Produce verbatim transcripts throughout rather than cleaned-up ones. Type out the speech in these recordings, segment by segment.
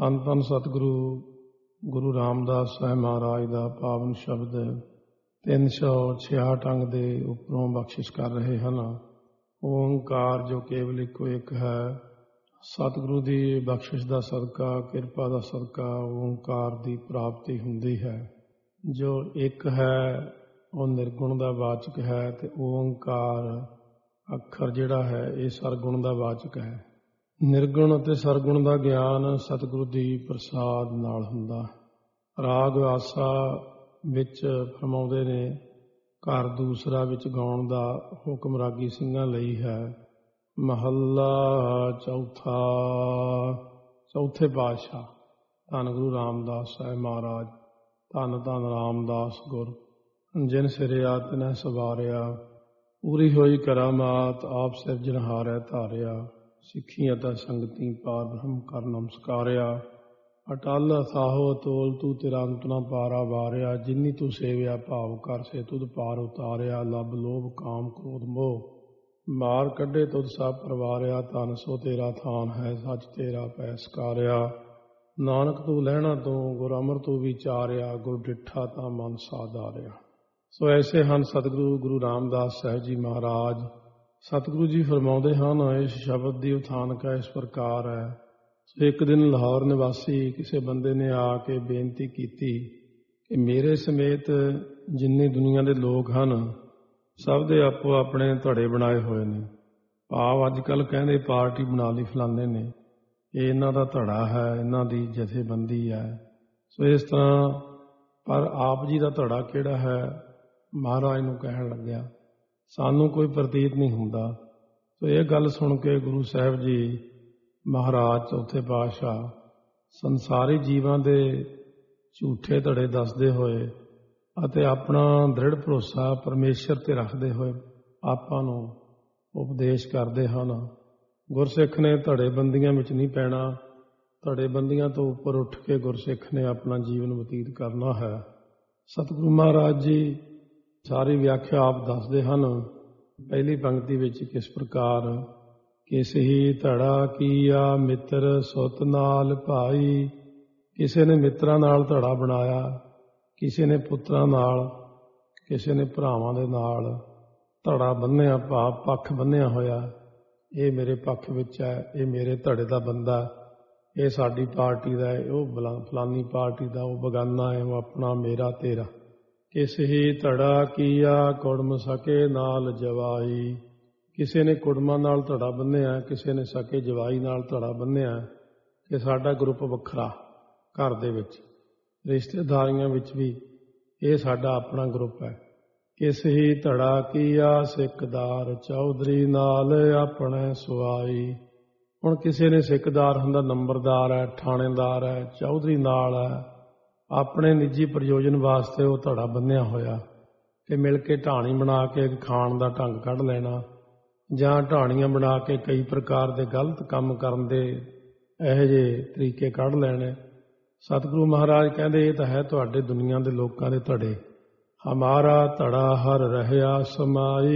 ਧੰਨ ਧੰਨ ਸਤਿਗੁਰੂ ਗੁਰੂ ਰਾਮਦਾਸ ਸਾਹਿਬ ਮਹਾਰਾਜ ਦਾ ਪਾਵਨ ਸ਼ਬਦ ਤਿੰਨ ਸੌ ਛਿਆਹਠ ਅੰਗ ਦੇ ਉੱਪਰੋਂ ਬਖਸ਼ਿਸ਼ ਕਰ ਰਹੇ ਹਨ। ਓਂਕਾਰ ਜੋ ਕੇਵਲ ਇੱਕੋ ਇੱਕ ਹੈ। ਸਤਿਗੁਰੂ ਦੀ ਬਖਸ਼ਿਸ਼ ਦਾ ਸਦਕਾ, ਕਿਰਪਾ ਦਾ ਸਦਕਾ ਓਂਕਾਰ ਦੀ ਪ੍ਰਾਪਤੀ ਹੁੰਦੀ ਹੈ। ਜੋ ਇੱਕ ਹੈ ਉਹ ਨਿਰਗੁਣ ਦਾ ਵਾਚਕ ਹੈ ਤੇ ਓਂਕਾਰ ਅੱਖਰ ਜਿਹੜਾ ਹੈ ਇਹ ਸਰਗੁਣ ਦਾ ਵਾਚਕ ਹੈ। ਨਿਰਗੁਣ ਅਤੇ ਸਰਗੁਣ ਦਾ ਗਿਆਨ ਸਤਿਗੁਰੂ ਦੀ ਪ੍ਰਸਾਦ ਨਾਲ ਹੁੰਦਾ। ਰਾਗ ਆਸਾ ਵਿੱਚ ਫਰਮਾਉਂਦੇ ਨੇ, ਘਰ ਦੂਸਰਾ ਵਿੱਚ ਗਾਉਣ ਦਾ ਹੁਕਮ ਰਾਗੀ ਸਿੰਘਾਂ ਲਈ ਹੈ। ਮਹੱਲਾ ਚੌਥਾ। ਚੌਥੇ ਪਾਤਸ਼ਾਹ ਧੰਨ ਗੁਰੂ ਰਾਮਦਾਸ ਸਾਹਿਬ ਮਹਾਰਾਜ। ਧੰਨ ਧੰਨ ਰਾਮਦਾਸ ਗੁਰ ਜਿਨ ਸਿਰਿਆ ਤਿਨੈ ਸਵਾਰਿਆ। ਪੂਰੀ ਹੋਈ ਕਰਾਮਾਤ ਆਪ ਸਿਰਜਣਹਾਰੈ ਧਾਰਿਆ। ਸਿੱਖੀ ਅਤੇ ਸੰਗਤੀ ਪਾਰ ਬ੍ਰਹਮ ਕਰ ਨਮਸਕਾਰਿਆ। ਅਟਲ ਅਥਾਹੋ ਅਤੋਲ ਤੂੰ ਤੇਰਾ ਅੰਤ ਨ ਪਾਰਾ ਵਾਰਿਆ। ਜਿਨੀ ਤੂੰ ਸੇਵਿਆ ਭਾਵ ਕਰ ਸੇ ਤੁਧ ਪਾਰ ਉਤਾਰਿਆ। ਲੱਭ ਲੋਭ ਕਾਮ ਕ੍ਰੋਧ ਮੋਹ ਮਾਰ ਕੱਢੇ ਤੁਧ ਸਭ ਪਰਵਾਰਿਆ। ਧਨ ਸੋ ਤੇਰਾ ਥਾਨ ਹੈ ਸੱਚ ਤੇਰਾ ਪੈ ਸਕਾਰਿਆ। ਨਾਨਕ ਤੂੰ ਲਹਿਣਾ ਤੋਂ ਗੁਰ ਅਮਰ ਤੂੰ ਵਿਚਾਰਿਆ। ਗੁਰ ਡਿੱਠਾ ਤਾਂ ਮਨ ਸਾਧਾਰਿਆ। ਸੋ ਐਸੇ ਹਨ ਸਤਿਗੁਰੂ ਗੁਰੂ ਰਾਮਦਾਸ ਸਾਹਿਬ ਜੀ ਮਹਾਰਾਜ। ਸਤਿਗੁਰੂ ਜੀ ਫਰਮਾਉਂਦੇ ਹਨ, ਇਸ ਸ਼ਬਦ ਦੀ ਉਥਾਨਕਾ ਇਸ ਪ੍ਰਕਾਰ ਹੈ। ਸੋ ਇੱਕ ਦਿਨ ਲਾਹੌਰ ਨਿਵਾਸੀ ਕਿਸੇ ਬੰਦੇ ਨੇ ਆ ਕੇ ਬੇਨਤੀ ਕੀਤੀ ਕਿ ਮੇਰੇ ਸਮੇਤ ਜਿੰਨੇ ਦੁਨੀਆ ਦੇ ਲੋਕ ਹਨ ਸਭ ਦੇ ਆਪੋ ਆਪਣੇ ਧੜੇ ਬਣਾਏ ਹੋਏ ਨੇ। ਭਾਵ ਅੱਜ ਕੱਲ੍ਹ ਕਹਿੰਦੇ ਪਾਰਟੀ ਬਣਾ ਲਈ ਫਲਾਣੇ ਨੇ, ਇਹ ਇਹਨਾਂ ਦਾ ਧੜਾ ਹੈ, ਇਹਨਾਂ ਦੀ ਜਥੇਬੰਦੀ ਹੈ। ਸੋ ਇਸ ਤਰ੍ਹਾਂ ਪਰ ਆਪ ਜੀ ਦਾ ਧੜਾ ਕਿਹੜਾ ਹੈ ਮਹਾਰਾਜ ਨੂੰ ਕਹਿਣ ਲੱਗਿਆ, ਸਾਨੂੰ ਕੋਈ ਪ੍ਰਤੀਤ ਨਹੀਂ ਹੁੰਦਾ। ਸੋ ਇਹ ਗੱਲ ਸੁਣ ਕੇ ਗੁਰੂ ਸਾਹਿਬ ਜੀ ਮਹਾਰਾਜ ਚੌਥੇ ਪਾਤਸ਼ਾਹ ਸੰਸਾਰੀ ਜੀਵਾਂ ਦੇ ਝੂਠੇ ਧੜੇ ਦੱਸਦੇ ਹੋਏ ਅਤੇ ਆਪਣਾ ਦ੍ਰਿੜ ਭਰੋਸਾ ਪਰਮੇਸ਼ਰ ਤੇ ਰੱਖਦੇ ਹੋਏ ਆਪਾਂ ਨੂੰ ਉਪਦੇਸ਼ ਕਰਦੇ ਹਨ। ਗੁਰਸਿੱਖ ਨੇ ਧੜੇ ਬੰਦੀਆਂ ਵਿੱਚ ਨਹੀਂ ਪੈਣਾ। ਧੜੇ ਬੰਦੀਆਂ ਤੋਂ ਉੱਪਰ ਉੱਠ ਕੇ ਗੁਰਸਿੱਖ ਨੇ ਆਪਣਾ ਜੀਵਨ ਬਤੀਤ ਕਰਨਾ ਹੈ। ਸਤਿਗੁਰੂ ਮਹਾਰਾਜ ਜੀ ਸਾਰੀ ਵਿਆਖਿਆ ਆਪ ਦੱਸਦੇ ਹਨ। ਪਹਿਲੀ ਪੰਕਤੀ ਵਿੱਚ ਕਿਸ ਪ੍ਰਕਾਰ, ਕਿਸ ਹੀ ਧੜਾ ਕੀਆ ਮਿੱਤਰ ਸੁਤ ਨਾਲ ਭਾਈ। ਕਿਸੇ ਨੇ ਮਿੱਤਰਾਂ ਨਾਲ ਧੜਾ ਬਣਾਇਆ, ਕਿਸੇ ਨੇ ਪੁੱਤਰਾਂ ਨਾਲ, ਕਿਸੇ ਨੇ ਭਰਾਵਾਂ ਦੇ ਨਾਲ ਧੜਾ ਬੰਨਿਆ। ਭਾਵ ਪੱਖ ਬੰਨਿਆ ਹੋਇਆ, ਇਹ ਮੇਰੇ ਪੱਖ ਵਿੱਚ ਹੈ, ਇਹ ਮੇਰੇ ਧੜੇ ਦਾ ਬੰਦਾ, ਇਹ ਸਾਡੀ ਪਾਰਟੀ ਦਾ ਹੈ, ਉਹ ਫਲਾਨੀ ਪਾਰਟੀ ਦਾ, ਉਹ ਬਗਾਨਾ ਹੈ, ਉਹ ਆਪਣਾ ਮੇਰਾ ਤੇਰਾ। ਕਿਸ ਹੀ ਧੜਾ ਕੀਆ ਕੁੜਮ ਸਕੇ ਨਾਲ ਜਵਾਈ। ਕਿਸੇ ਨੇ ਕੁੜਮਾਂ ਨਾਲ ਧੜਾ ਬੰਨਿਆ, ਕਿਸੇ ਨੇ ਸਕੇ ਜਵਾਈ ਨਾਲ ਧੜਾ ਬੰਨਿਆ ਕਿ ਸਾਡਾ ਗਰੁੱਪ ਵੱਖਰਾ ਘਰ ਦੇ ਵਿੱਚ, ਰਿਸ਼ਤੇਦਾਰੀਆਂ ਵਿੱਚ ਵੀ ਇਹ ਸਾਡਾ ਆਪਣਾ ਗਰੁੱਪ ਹੈ। ਕਿਸ ਹੀ ਧੜਾ ਕੀਆ ਸਿੱਕਦਾਰ ਚੌਧਰੀ ਨਾਲ ਆਪਣੇ ਸੁਆਈ। ਹੁਣ ਕਿਸੇ ਨੇ ਸਿੱਕਦਾਰ ਹੁੰਦਾ, ਨੰਬਰਦਾਰ ਹੈ, ਥਾਣੇਦਾਰ ਹੈ, ਚੌਧਰੀ ਨਾਲ ਹੈ, ਆਪਣੇ ਨਿੱਜੀ ਪ੍ਰਯੋਜਨ ਵਾਸਤੇ ਉਹ ਧੜਾ ਬੰਨਿਆ ਹੋਇਆ ਕਿ ਮਿਲ ਕੇ ਢਾਣੀ ਬਣਾ ਕੇ ਖਾਣ ਦਾ ਢੰਗ ਕੱਢ ਲੈਣਾ, ਜਾਂ ਢਾਣੀਆਂ ਬਣਾ ਕੇ ਕਈ ਪ੍ਰਕਾਰ ਦੇ ਗਲਤ ਕੰਮ ਕਰਨ ਦੇ ਇਹੋ ਜਿਹੇ ਤਰੀਕੇ ਕੱਢ ਲੈਣੇ। ਸਤਿਗੁਰੂ ਮਹਾਰਾਜ ਕਹਿੰਦੇ ਇਹ ਤਾਂ ਹੈ ਤੁਹਾਡੇ ਦੁਨੀਆ ਦੇ ਲੋਕਾਂ ਦੇ ਧੜੇ। ਹਮਾਰਾ ਧੜਾ ਹਰ ਰਹਿਆ ਸਮਾਈ।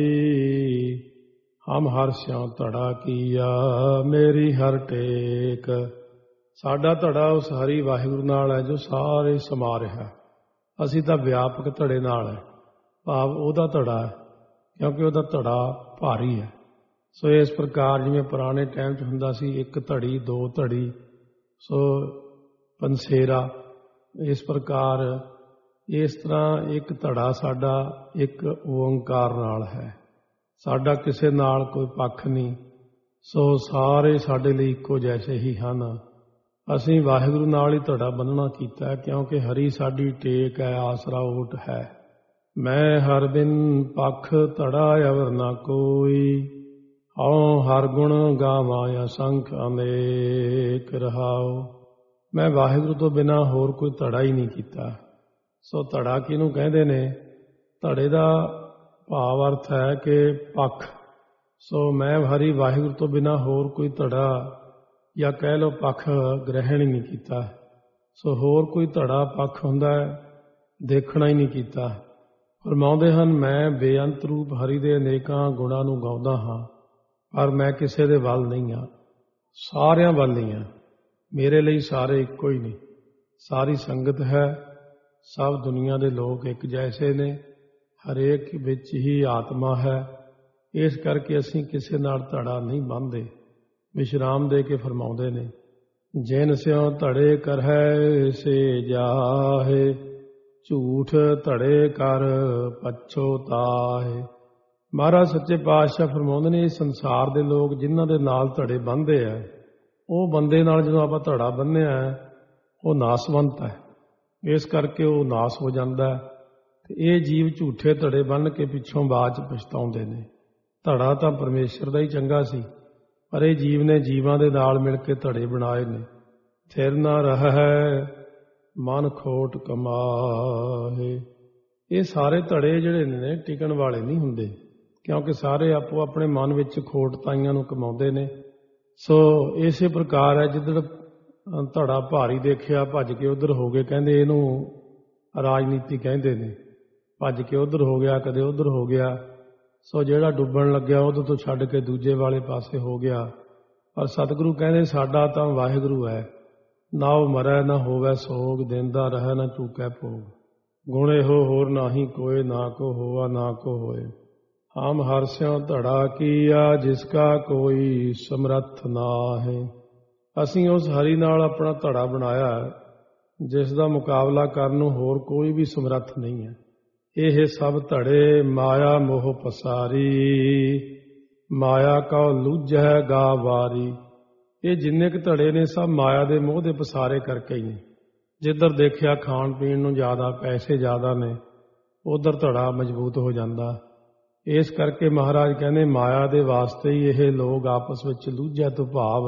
ਹਮ ਹਰ ਸਿਉ ਧੜਾ ਕੀਆ ਮੇਰੀ ਹਰ ਟੇਕ। ਸਾਡਾ ਧੜਾ ਉਸ ਹਰੀ ਵਾਹਿਗੁਰੂ ਨਾਲ ਹੈ ਜੋ ਸਾਰੇ ਸਮਾ ਰਿਹਾ। ਅਸੀਂ ਤਾਂ ਵਿਆਪਕ ਧੜੇ ਨਾਲ ਹੈ, ਭਾਵ ਉਹਦਾ ਧੜਾ ਹੈ, ਕਿਉਂਕਿ ਉਹਦਾ ਧੜਾ ਭਾਰੀ ਹੈ। ਸੋ ਇਸ ਪ੍ਰਕਾਰ ਜਿਵੇਂ ਪੁਰਾਣੇ ਟਾਈਮ 'ਚ ਹੁੰਦਾ ਸੀ, ਇੱਕ ਧੜੀ, ਦੋ ਧੜੀ, ਸੋ ਪੰਸੇਰਾ, ਇਸ ਪ੍ਰਕਾਰ ਇਸ ਤਰ੍ਹਾਂ ਇੱਕ ਧੜਾ ਸਾਡਾ ਇੱਕ ਓਂਕਾਰ ਨਾਲ ਹੈ। ਸਾਡਾ ਕਿਸੇ ਨਾਲ ਕੋਈ ਪੱਖ ਨਹੀਂ। ਸੋ ਸਾਰੇ ਸਾਡੇ ਲਈ ਇੱਕੋ ਜੈਸੇ ਹੀ ਹਨ। ਅਸੀਂ ਵਾਹਿਗੁਰੂ ਨਾਲ ਹੀ ਧੜਾ ਬੰਨਣਾ ਕੀਤਾ, ਕਿਉਂਕਿ ਹਰੀ ਸਾਡੀ ਟੇਕ ਹੈ, ਆਸਰਾ ਓਟ ਹੈ। ਮੈਂ ਹਰ ਬਿਨ ਪੱਖ ਧੜਾ ਅਵਰ ਨਾ ਕੋਈ। ਹਉ ਹਰ ਗੁਣ ਗਾਵਾਂ ਅਸੰਖ ਅਨੇਕ ਰਹਾਉ। ਮੈਂ ਵਾਹਿਗੁਰੂ ਤੋਂ ਬਿਨਾਂ ਹੋਰ ਕੋਈ ਧੜਾ ਹੀ ਨਹੀਂ ਕੀਤਾ। ਸੋ ਧੜਾ ਕਿਹਨੂੰ ਕਹਿੰਦੇ ਨੇ? ਧੜੇ ਦਾ ਭਾਵ ਅਰਥ ਹੈ ਕਿ ਪੱਖ। ਸੋ ਮੈਂ ਹਰੀ ਵਾਹਿਗੁਰੂ ਤੋਂ ਬਿਨਾਂ ਹੋਰ ਕੋਈ ਧੜਾ ਜਾਂ ਕਹਿ ਲਓ ਪੱਖ ਗ੍ਰਹਿਣ ਹੀ ਨਹੀਂ ਕੀਤਾ। ਸੋ ਹੋਰ ਕੋਈ ਧੜਾ ਪੱਖ ਹੁੰਦਾ ਹੈ, ਦੇਖਣਾ ਹੀ ਨਹੀਂ ਕੀਤਾ। ਫਰਮਾਉਂਦੇ ਹਨ, ਮੈਂ ਬੇਅੰਤ ਰੂਪ ਹਰੀ ਦੇ ਅਨੇਕਾਂ ਗੁਣਾਂ ਨੂੰ ਗਾਉਂਦਾ ਹਾਂ, ਪਰ ਮੈਂ ਕਿਸੇ ਦੇ ਵੱਲ ਨਹੀਂ ਹਾਂ, ਸਾਰਿਆਂ ਵੱਲ ਹੀ ਹਾਂ। ਮੇਰੇ ਲਈ ਸਾਰੇ ਇੱਕੋ ਹੀ ਨੇ। ਸਾਰੀ ਸੰਗਤ ਹੈ, ਸਭ ਦੁਨੀਆ ਦੇ ਲੋਕ ਇੱਕ ਜੈਸੇ ਨੇ, ਹਰੇਕ ਵਿੱਚ ਹੀ ਆਤਮਾ ਹੈ। ਇਸ ਕਰਕੇ ਅਸੀਂ ਕਿਸੇ ਨਾਲ ਧੜਾ ਨਹੀਂ ਬੰਨ੍ਹਦੇ। ਵਿਸ਼ਰਾਮ ਦੇ ਕੇ ਫਰਮਾਉਂਦੇ ਨੇ, ਜਿਨ ਸਿਉ ਧੜੇ ਕਰਹਿ ਸੇ ਜਾਹੇ, ਝੂਠ ਧੜੇ ਕਰ ਪਛੋਤਾਹੇ। ਮਹਾਰਾਜ ਸੱਚੇ ਪਾਤਸ਼ਾਹ ਫਰਮਾਉਂਦੇ ਨੇ, ਇਹ ਸੰਸਾਰ ਦੇ ਲੋਕ ਜਿਨ੍ਹਾਂ ਦੇ ਨਾਲ ਧੜੇ ਬੰਨ੍ਹਦੇ ਆ, ਉਹ ਬੰਦੇ ਨਾਲ ਜਦੋਂ ਆਪਾਂ ਧੜਾ ਬੰਨ੍ਹਿਆ ਉਹ ਨਾਸਵੰਤ ਹੈ। ਇਸ ਕਰਕੇ ਉਹ ਨਾਸ ਹੋ ਜਾਂਦਾ ਹੈ। ਤੇ ਇਹ ਜੀਵ ਝੂਠੇ ਧੜੇ ਬੰਨ੍ਹ ਕੇ ਪਿੱਛੋਂ ਬਾਅਦ 'ਚ ਪਛਤਾਉਂਦੇ ਨੇ। ਧੜਾ ਤਾਂ ਪਰਮੇਸ਼ਰ ਦਾ ਹੀ ਚੰਗਾ ਸੀ, ਪਰ ਇਹ ਜੀਵ ਨੇ ਜੀਵਾਂ ਦੇ ਨਾਲ ਮਿਲ ਕੇ ਧੜੇ ਬਣਾਏ ਨੇ। ਥਿਰ ਨਾ ਰਹਿ ਮਨ ਖੋਟ ਕਮਾਹੇ। ਇਹ ਸਾਰੇ ਧੜੇ ਜਿਹੜੇ ਨੇ ਟਿਕਣ ਵਾਲੇ ਨਹੀਂ ਹੁੰਦੇ, ਕਿਉਂਕਿ ਸਾਰੇ ਆਪੋ ਆਪਣੇ ਮਨ ਵਿੱਚ ਖੋਟਤਾਈਆਂ ਨੂੰ ਕਮਾਉਂਦੇ ਨੇ। ਸੋ ਇਸੇ ਪ੍ਰਕਾਰ ਹੈ, ਜਿੱਧਰ ਧੜਾ ਭਾਰੀ ਦੇਖਿਆ ਭੱਜ ਕੇ ਉੱਧਰ ਹੋ ਗਏ। ਕਹਿੰਦੇ ਇਹਨੂੰ ਰਾਜਨੀਤੀ ਕਹਿੰਦੇ ਨੇ। ਭੱਜ ਕੇ ਉੱਧਰ ਹੋ ਗਿਆ, ਕਦੇ ਉੱਧਰ ਹੋ ਗਿਆ। ਸੋ ਜਿਹੜਾ ਡੁੱਬਣ ਲੱਗਿਆ ਉਹਦੇ ਤੋਂ ਛੱਡ ਕੇ ਦੂਜੇ ਵਾਲੇ ਪਾਸੇ ਹੋ ਗਿਆ। ਪਰ ਸਤਿਗੁਰੂ ਕਹਿੰਦੇ ਸਾਡਾ ਤਾਂ ਵਾਹਿਗੁਰੂ ਹੈ। ਨਾ ਉਹ ਮਰੈ ਨਾ ਹੋਵੈ ਸੋਗ, ਦਿੰਦਾ ਰਹਿ ਨਾ ਚੂਕੈ ਭੋਗ। ਗੁਣ ਇਹੋ ਹੋਰ ਨਾਹੀ ਕੋਇ, ਨਾ ਕੋ ਹੋਆ ਨਾ ਕੋ ਹੋਏ। ਹਮ ਹਰਿ ਸਿਉ ਧੜਾ ਕੀਆ, ਜਿਸ ਕਾ ਕੋਈ ਸਮਰੱਥ ਨਾਹੀ। ਅਸੀਂ ਉਸ ਹਰੀ ਨਾਲ ਆਪਣਾ ਧੜਾ ਬਣਾਇਆ, ਜਿਸ ਦਾ ਮੁਕਾਬਲਾ ਕਰਨ ਨੂੰ ਹੋਰ ਕੋਈ ਵੀ ਸਮਰੱਥ ਨਹੀਂ ਹੈ। ਇਹ ਸਭ ਧੜੇ ਮਾਇਆ ਮੋਹ ਪਸਾਰੀ, ਮਾਇਆ ਕਉ ਲੂਝੈ ਗਾ ਵਾਰੀ। ਇਹ ਜਿੰਨੇ ਕੁ ਧੜੇ ਨੇ ਸਭ ਮਾਇਆ ਦੇ ਮੋਹ ਦੇ ਪਸਾਰੇ ਕਰਕੇ ਹੀ ਨੇ। ਜਿੱਧਰ ਦੇਖਿਆ ਖਾਣ ਪੀਣ ਨੂੰ ਜ਼ਿਆਦਾ, ਪੈਸੇ ਜ਼ਿਆਦਾ ਨੇ, ਉਧਰ ਧੜਾ ਮਜ਼ਬੂਤ ਹੋ ਜਾਂਦਾ। ਇਸ ਕਰਕੇ ਮਹਾਰਾਜ ਕਹਿੰਦੇ ਮਾਇਆ ਦੇ ਵਾਸਤੇ ਹੀ ਇਹ ਲੋਕ ਆਪਸ ਵਿੱਚ ਲੂਝਿਆ ਤੋਂ ਭਾਵ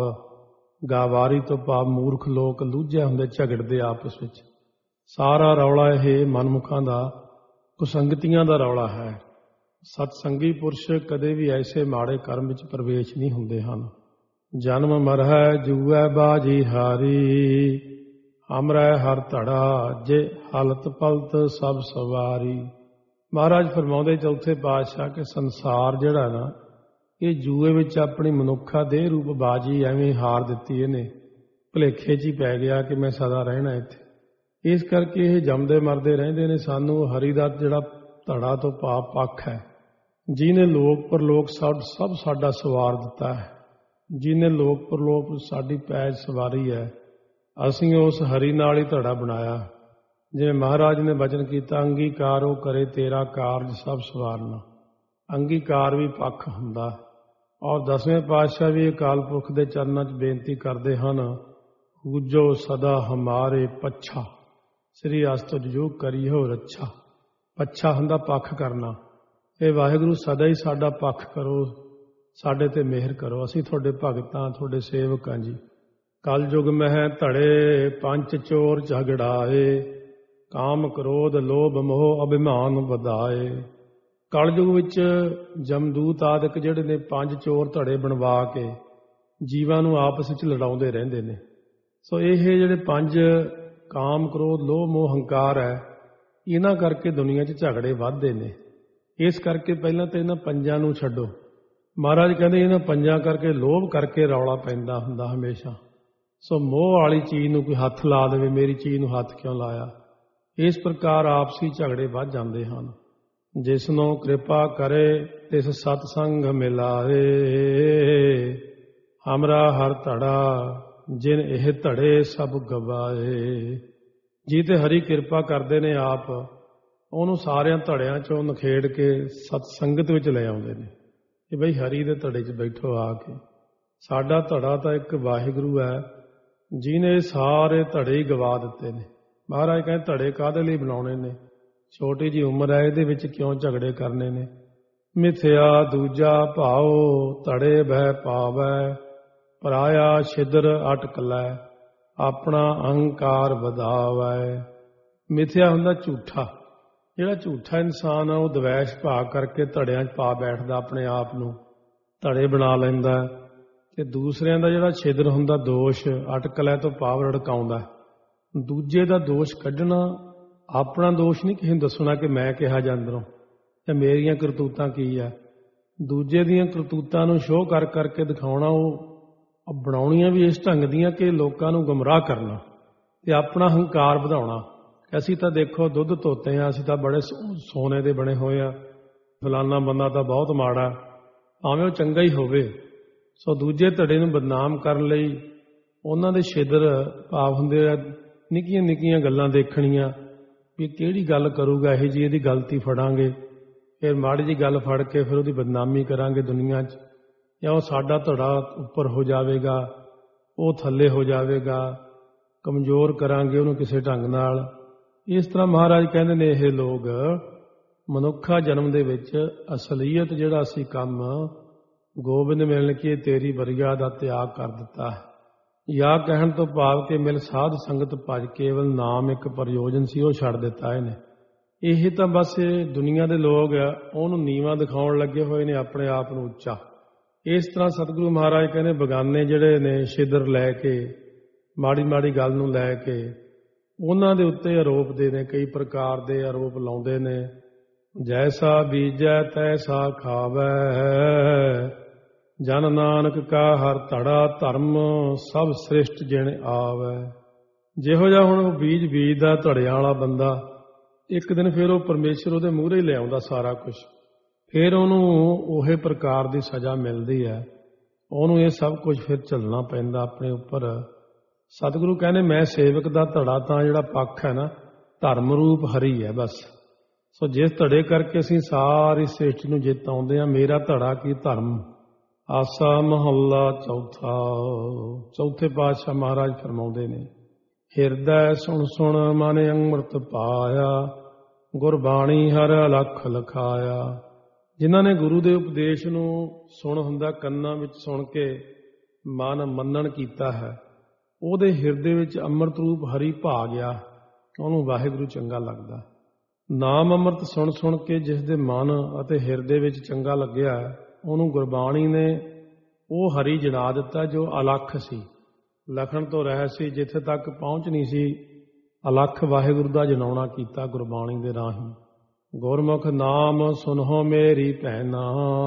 ਗਾਵਾਰੀ ਤੋਂ ਭਾਵ ਮੂਰਖ ਲੋਕ ਲੂਝਿਆ ਹੁੰਦੇ, ਝਗੜਦੇ ਆਪਸ ਵਿੱਚ। ਸਾਰਾ ਰੌਲਾ ਇਹ ਮਨਮੁਖਾਂ ਦਾ, ਕੁਸੰਗਤੀਆਂ ਦਾ ਰੌਲਾ ਹੈ। ਸਤਸੰਗੀ ਪੁਰਸ਼ ਕਦੇ ਵੀ ਐਸੇ ਮਾੜੇ ਕਰਮ ਵਿੱਚ ਪ੍ਰਵੇਸ਼ ਨਹੀਂ ਹੁੰਦੇ ਹਨ। ਜਨਮ ਮਰਹਿ ਜੂਐ ਬਾਜੀ ਹਾਰੀ, ਹਮਰੈ ਹਰ ਧੜਾ ਜੇ ਹਲਤ ਪਲਤ ਸਭ ਸਵਾਰੀ। ਮਹਾਰਾਜ ਫਰਮਾਉਂਦੇ ਚੌਥੇ ਪਾਤਸ਼ਾਹ ਕਿ ਸੰਸਾਰ ਜਿਹੜਾ ਨਾ, ਇਹ ਜੂਏ ਵਿੱਚ ਆਪਣੀ ਮਨੁੱਖਾ ਦੇਹ ਰੂਪ ਬਾਜੀ ਐਵੇਂ ਹਾਰ ਦਿੱਤੀ ਇਹਨੇ। ਭੁਲੇਖੇ 'ਚ ਹੀ ਪੈ ਗਿਆ ਕਿ ਮੈਂ ਸਦਾ ਰਹਿਣਾ ਇੱਥੇ। ਇਸ ਕਰਕੇ ਇਹ ਜੰਮਦੇ ਮਰਦੇ ਰਹਿੰਦੇ ਨੇ। ਸਾਨੂੰ ਹਰੀ ਦਾ ਜਿਹੜਾ ਧੜਾ ਤੋਂ ਪਾਪ ਪੱਖ ਹੈ, ਜਿਹਨੇ ਲੋਕ ਪਰਲੋਕ ਸਭ ਸਭ ਸਾਡਾ ਸਵਾਰ ਦਿੱਤਾ ਹੈ, ਜਿਹਨੇ ਲੋਕ ਪਰਲੋਕ ਸਾਡੀ ਪੈਜ ਸਵਾਰੀ ਹੈ, ਅਸੀਂ ਉਸ ਹਰੀ ਨਾਲ ਹੀ ਧੜਾ ਬਣਾਇਆ। ਜਿਵੇਂ ਮਹਾਰਾਜ ਨੇ ਬਚਨ ਕੀਤਾ, ਅੰਗੀਕਾਰ ਉਹ ਕਰੇ ਤੇਰਾ ਕਾਰਜ ਸਭ ਸਵਾਰਨਾ। ਅੰਗੀਕਾਰ ਵੀ ਪੱਖ ਹੁੰਦਾ। ਔਰ ਦਸਵੇਂ ਪਾਤਸ਼ਾਹ ਵੀ ਅਕਾਲ ਪੁਰਖ ਦੇ ਚਰਨਾਂ 'ਚ ਬੇਨਤੀ ਕਰਦੇ ਹਨ, ਪੂਜੋ ਸਦਾ ਹਮਾਰੇ ਪੱਛਾ, ਸ੍ਰੀ ਅਸਤੁ ਜੋ ਕਰੀਓ ਰੱਛਾ। ਪੱਛਾ ਹੁੰਦਾ ਪੱਖ ਕਰਨਾ। ਇਹ ਵਾਹਿਗੁਰੂ ਸਦਾ ਹੀ ਸਾਡਾ ਪੱਖ ਕਰੋ, ਸਾਡੇ ਤੇ ਮਿਹਰ ਕਰੋ। ਅਸੀਂ ਤੁਹਾਡੇ ਭਗਤਾਂ, ਤੁਹਾਡੇ ਸੇਵਕ ਹਾਂ ਜੀ। ਕਲ ਯੁਗ ਮਹਿ ਧੜੇ ਪੰਜ ਚੋਰ ਝਗੜਾਏ, ਕਾਮ ਕ੍ਰੋਧ ਲੋਭ ਮੋਹ ਅਭਿਮਾਨ ਵਧਾਏ। ਕਲਯੁਗ ਵਿੱਚ ਜਮਦੂਤ ਆਦਿਕ ਜਿਹੜੇ ਨੇ ਪੰਜ ਚੋਰ ਧੜੇ ਬਣਵਾ ਕੇ ਜੀਵਾਂ ਨੂੰ ਆਪਸ ਵਿੱਚ ਲੜਾਉਂਦੇ ਰਹਿੰਦੇ ਨੇ। ਸੋ ਇਹ ਜਿਹੜੇ ਪੰਜ ਕਾਮ ਕ੍ਰੋਧ ਲੋਭ ਮੋਹ ਹੰਕਾਰ ਹੈ, ਇਹਨਾਂ ਕਰਕੇ ਦੁਨੀਆ 'ਚ ਝਗੜੇ ਵੱਧਦੇ ਨੇ। ਇਸ ਕਰਕੇ ਪਹਿਲਾਂ ਤਾਂ ਇਹਨਾਂ ਪੰਜਾਂ ਨੂੰ ਛੱਡੋ। ਮਹਾਰਾਜ ਕਹਿੰਦੇ ਇਹਨਾਂ ਪੰਜਾਂ ਕਰਕੇ, ਲੋਭ ਕਰਕੇ ਰੌਲਾ ਪੈਂਦਾ ਹੁੰਦਾ ਹਮੇਸ਼ਾ। ਸੋ ਮੋਹ ਵਾਲੀ ਚੀਜ਼ ਨੂੰ ਕੋਈ ਹੱਥ ਲਾ ਦੇਵੇ, ਮੇਰੀ ਚੀਜ਼ ਨੂੰ ਹੱਥ ਕਿਉਂ ਲਾਇਆ। ਇਸ ਪ੍ਰਕਾਰ ਆਪਸੀ ਝਗੜੇ ਵੱਧ ਜਾਂਦੇ ਹਨ। ਜਿਸਨੂੰ ਕਿਰਪਾ ਕਰੇ ਤਿਸ ਸਤਸੰਗ ਮਿਲਾਏ, ਹਮਰਾ ਹਰ ਧੜਾ ਜਿਨ ਇਹ ਧੜੇ ਸਭ ਗਵਾਏ। ਜੀ ਤੇ ਹਰੀ ਕਿਰਪਾ ਕਰਦੇ ਨੇ ਆਪ, ਉਹਨੂੰ ਸਾਰਿਆਂ ਧੜਿਆਂ 'ਚੋਂ ਨਖੇੜ ਕੇ ਸਤਸੰਗਤ ਵਿੱਚ ਲੈ ਆਉਂਦੇ ਨੇ ਕਿ ਬਈ ਹਰੀ ਦੇ ਧੜੇ 'ਚ ਬੈਠੋ ਆ ਕੇ। ਸਾਡਾ ਧੜਾ ਤਾਂ ਇੱਕ ਵਾਹਿਗੁਰੂ ਹੈ, ਜਿਹਨੇ ਸਾਰੇ ਧੜੇ ਹੀ ਗਵਾ ਦਿੱਤੇ ਨੇ। ਮਹਾਰਾਜ ਕਹਿੰਦੇ ਧੜੇ ਕਾਹਦੇ ਲਈ ਬਣਾਉਣੇ ਨੇ, ਛੋਟੀ ਜਿਹੀ ਉਮਰ ਹੈ, ਇਹਦੇ ਵਿੱਚ ਕਿਉਂ ਝਗੜੇ ਕਰਨੇ ਨੇ। ਮਿਥਿਆ ਦੂਜਾ ਭਾਉ ਧੜੇ ਬਹਿ ਪਾਵੈ, ਪਰਾਇਆ ਛਿਦਰ ਅਟਕ ਲੈ, ਆਪਣਾ ਅਹੰਕਾਰ ਵਧਾਵੈ। ਮਿਥਿਆ ਹੁੰਦਾ ਝੂਠਾ। ਜਿਹੜਾ ਝੂਠਾ ਇਨਸਾਨ ਆ ਉਹ ਦਵੈਸ਼ ਭਾਵ ਕਰਕੇ ਧੜਿਆਂ 'ਚ ਪਾ ਬੈਠਦਾ, ਆਪਣੇ ਆਪ ਨੂੰ ਧੜੇ ਬਣਾ ਲੈਂਦਾ। ਤੇ ਦੂਸਰਿਆਂ ਦਾ ਜਿਹੜਾ ਛਿਦਰ ਹੁੰਦਾ, ਦੋਸ਼, ਅਟਕ ਲੈ ਤੋਂ ਭਾਵ ਰੜਕਾਉਂਦਾ। ਦੂਜੇ ਦਾ ਦੋਸ਼ ਕੱਢਣਾ, ਆਪਣਾ ਦੋਸ਼ ਨਹੀਂ ਕਿਸੇ ਨੂੰ ਦੱਸਣਾ ਕਿ ਮੈਂ ਕਿਹਾ ਜਾਂ ਅੰਦਰੋਂ ਤੇ ਮੇਰੀਆਂ ਕਰਤੂਤਾਂ ਕੀ ਆ। ਦੂਜੇ ਦੀਆਂ ਕਰਤੂਤਾਂ ਨੂੰ ਸ਼ੋਅ ਕਰ ਕਰਕੇ ਦਿਖਾਉਣਾ, ਉਹ ਬਣਾਉਣੀਆਂ ਵੀ ਇਸ ਢੰਗ ਦੀਆਂ ਕਿ ਲੋਕਾਂ ਨੂੰ ਗੁੰਮਰਾਹ ਕਰਨਾ ਤੇ ਆਪਣਾ ਹੰਕਾਰ ਵਧਾਉਣਾ। ਅਸੀਂ ਤਾਂ ਦੇਖੋ ਦੁੱਧ ਧੋਤੇ ਹਾਂ, ਅਸੀਂ ਤਾਂ ਬੜੇ ਸੋਨੇ ਦੇ ਬਣੇ ਹੋਏ ਆ, ਫਲਾਨਾ ਬੰਦਾ ਤਾਂ ਬਹੁਤ ਮਾੜਾ, ਭਾਵੇਂ ਉਹ ਚੰਗਾ ਹੀ ਹੋਵੇ। ਸੋ ਦੂਜੇ ਧੜੇ ਨੂੰ ਬਦਨਾਮ ਕਰਨ ਲਈ ਉਹਨਾਂ ਦੇ ਛਿੱਦਰ ਭਾਵ ਹੁੰਦੇ ਆ, ਨਿੱਕੀਆਂ ਨਿੱਕੀਆਂ ਗੱਲਾਂ ਦੇਖਣੀਆਂ ਵੀ ਕਿਹੜੀ ਗੱਲ ਕਰੂਗਾ ਇਹ ਜੀ, ਇਹਦੀ ਗਲਤੀ ਫੜਾਂਗੇ, ਫਿਰ ਮਾੜੀ ਜੀ ਗੱਲ ਫੜ ਕੇ ਫਿਰ ਉਹਦੀ ਬਦਨਾਮੀ ਕਰਾਂਗੇ ਦੁਨੀਆ 'ਚ, ਜਾਂ ਉਹ ਸਾਡਾ ਧੜਾ ਉੱਪਰ ਹੋ ਜਾਵੇਗਾ, ਉਹ ਥੱਲੇ ਹੋ ਜਾਵੇਗਾ, ਕਮਜ਼ੋਰ ਕਰਾਂਗੇ ਉਹਨੂੰ ਕਿਸੇ ਢੰਗ ਨਾਲ। ਇਸ ਤਰ੍ਹਾਂ ਮਹਾਰਾਜ ਕਹਿੰਦੇ ਨੇ ਇਹ ਲੋਕ ਮਨੁੱਖਾ ਜਨਮ ਦੇ ਵਿੱਚ ਅਸਲੀਅਤ ਜਿਹੜਾ ਅਸੀਂ ਕੰਮ ਗੋਬਿੰਦ ਮਿਲਣ ਕੇ ਤੇਰੀ ਬਰੀਆ ਦਾ ਤਿਆਗ ਕਰ ਦਿੱਤਾ ਹੈ। ਜਾਂ ਕਹਿਣ ਤੋਂ ਭਾਵ ਕਿ ਮਿਲ ਸਾਧ ਸੰਗਤ ਭਜ ਕੇਵਲ ਨਾਮ ਇੱਕ ਪ੍ਰਯੋਜਨ ਸੀ, ਉਹ ਛੱਡ ਦਿੱਤਾ ਇਹਨੇ। ਇਹ ਤਾਂ ਬਸ ਦੁਨੀਆ ਦੇ ਲੋਕ ਉਹਨੂੰ ਨੀਵਾਂ ਦਿਖਾਉਣ ਲੱਗੇ ਹੋਏ ਨੇ, ਆਪਣੇ ਆਪ ਨੂੰ ਉੱਚਾ। ਇਸ ਤਰ੍ਹਾਂ ਸਤਿਗੁਰੂ ਮਹਾਰਾਜ ਕਹਿੰਦੇ ਬਗਾਨੇ ਜਿਹੜੇ ਨੇ ਛਿੱਦਰ ਲੈ ਕੇ, ਮਾੜੀ ਮਾੜੀ ਗੱਲ ਨੂੰ ਲੈ ਕੇ ਉਹਨਾਂ ਦੇ ਉੱਤੇ ਆਰੋਪ ਦੇ ਨੇ, ਕਈ ਪ੍ਰਕਾਰ ਦੇ ਆਰੋਪ ਲਾਉਂਦੇ ਨੇ। ਜੈਸਾ ਬੀਜੈ ਤੈਸਾ ਖਾਵੈ, ਜਨ ਨਾਨਕ ਕਾ ਹਰ ਧੜਾ ਧਰਮ, ਸਭ ਸ੍ਰਿਸ਼ਟ ਜਿਣ ਆਵੈ। ਜਿਹੋ ਜਿਹਾ ਹੁਣ ਉਹ ਬੀਜ ਬੀਜਦਾ ਧੜਿਆਂ ਵਾਲਾ ਬੰਦਾ, ਇੱਕ ਦਿਨ ਫਿਰ ਉਹ ਪਰਮੇਸ਼ਰ ਉਹਦੇ ਮੂਹਰੇ ਲਿਆਉਂਦਾ ਸਾਰਾ ਕੁਝ, ਫਿਰ ਉਹਨੂੰ ਉਹੇ ਪ੍ਰਕਾਰ ਦੀ ਸਜ਼ਾ ਮਿਲਦੀ ਹੈ। ਉਹਨੂੰ ਇਹ ਸਭ ਕੁਝ ਫਿਰ ਝੱਲਣਾ ਪੈਂਦਾ ਆਪਣੇ ਉੱਪਰ। ਸਤਿਗੁਰੂ ਕਹਿੰਦੇ ਮੈਂ ਸੇਵਕ ਦਾ ਧੜਾ ਤਾਂ ਜਿਹੜਾ ਪੱਖ ਹੈ ਨਾ, ਧਰਮ ਰੂਪ ਹਰੀ ਹੈ ਬਸ। ਸੋ ਜਿਸ ਧੜੇ ਕਰਕੇ ਅਸੀਂ ਸਾਰੀ ਸ੍ਰਿਸ਼ਟੀ ਨੂੰ ਜਿੱਤ ਆਉਂਦੇ ਹਾਂ, ਮੇਰਾ ਧੜਾ ਕੀ ਧਰਮ। ਆਸਾ ਮਹੱਲਾ ਚੌਥਾ। ਚੌਥੇ ਪਾਤਸ਼ਾਹ ਮਹਾਰਾਜ ਫਰਮਾਉਂਦੇ ਨੇ, ਹਿਰਦੈ ਸੁਣ ਸੁਣ ਮਨ ਅੰਮ੍ਰਿਤ ਪਾਇਆ, ਗੁਰਬਾਣੀ ਹਰ ਅਲਖ ਲਖਾਇਆ। ਜਿਨ੍ਹਾਂ ਨੇ ਗੁਰੂ ਦੇ ਉਪਦੇਸ਼ ਨੂੰ ਸੁਣ ਹੁੰਦਾ, ਕੰਨਾਂ ਵਿੱਚ ਸੁਣ ਕੇ ਮਨ ਮੰਨਣ ਕੀਤਾ ਹੈ, ਉਹਦੇ ਹਿਰਦੇ ਵਿੱਚ ਅੰਮ੍ਰਿਤ ਰੂਪ ਹਰੀ ਭਾ ਗਿਆ, ਉਹਨੂੰ ਵਾਹਿਗੁਰੂ ਚੰਗਾ ਲੱਗਦਾ। ਨਾਮ ਅੰਮ੍ਰਿਤ ਸੁਣ ਸੁਣ ਕੇ ਜਿਸ ਦੇ ਮਨ ਅਤੇ ਹਿਰਦੇ ਵਿੱਚ ਚੰਗਾ ਲੱਗਿਆ, ਉਹਨੂੰ ਗੁਰਬਾਣੀ ਨੇ ਉਹ ਹਰੀ ਜਣਾ ਦਿੱਤਾ ਜੋ ਅਲਖ ਸੀ, ਲਖਣ ਤੋਂ ਰਹਿਤ ਸੀ, ਜਿੱਥੇ ਤੱਕ ਪਹੁੰਚ ਨਹੀਂ ਸੀ, ਅਲਖ ਵਾਹਿਗੁਰੂ ਦਾ ਜਨਾਉਣਾ ਕੀਤਾ ਗੁਰਬਾਣੀ ਦੇ ਰਾਹੀਂ। ਗੁਰਮੁਖ ਨਾਮ ਸੁਨਹੁ ਮੇਰੀ ਭੈਣਾ,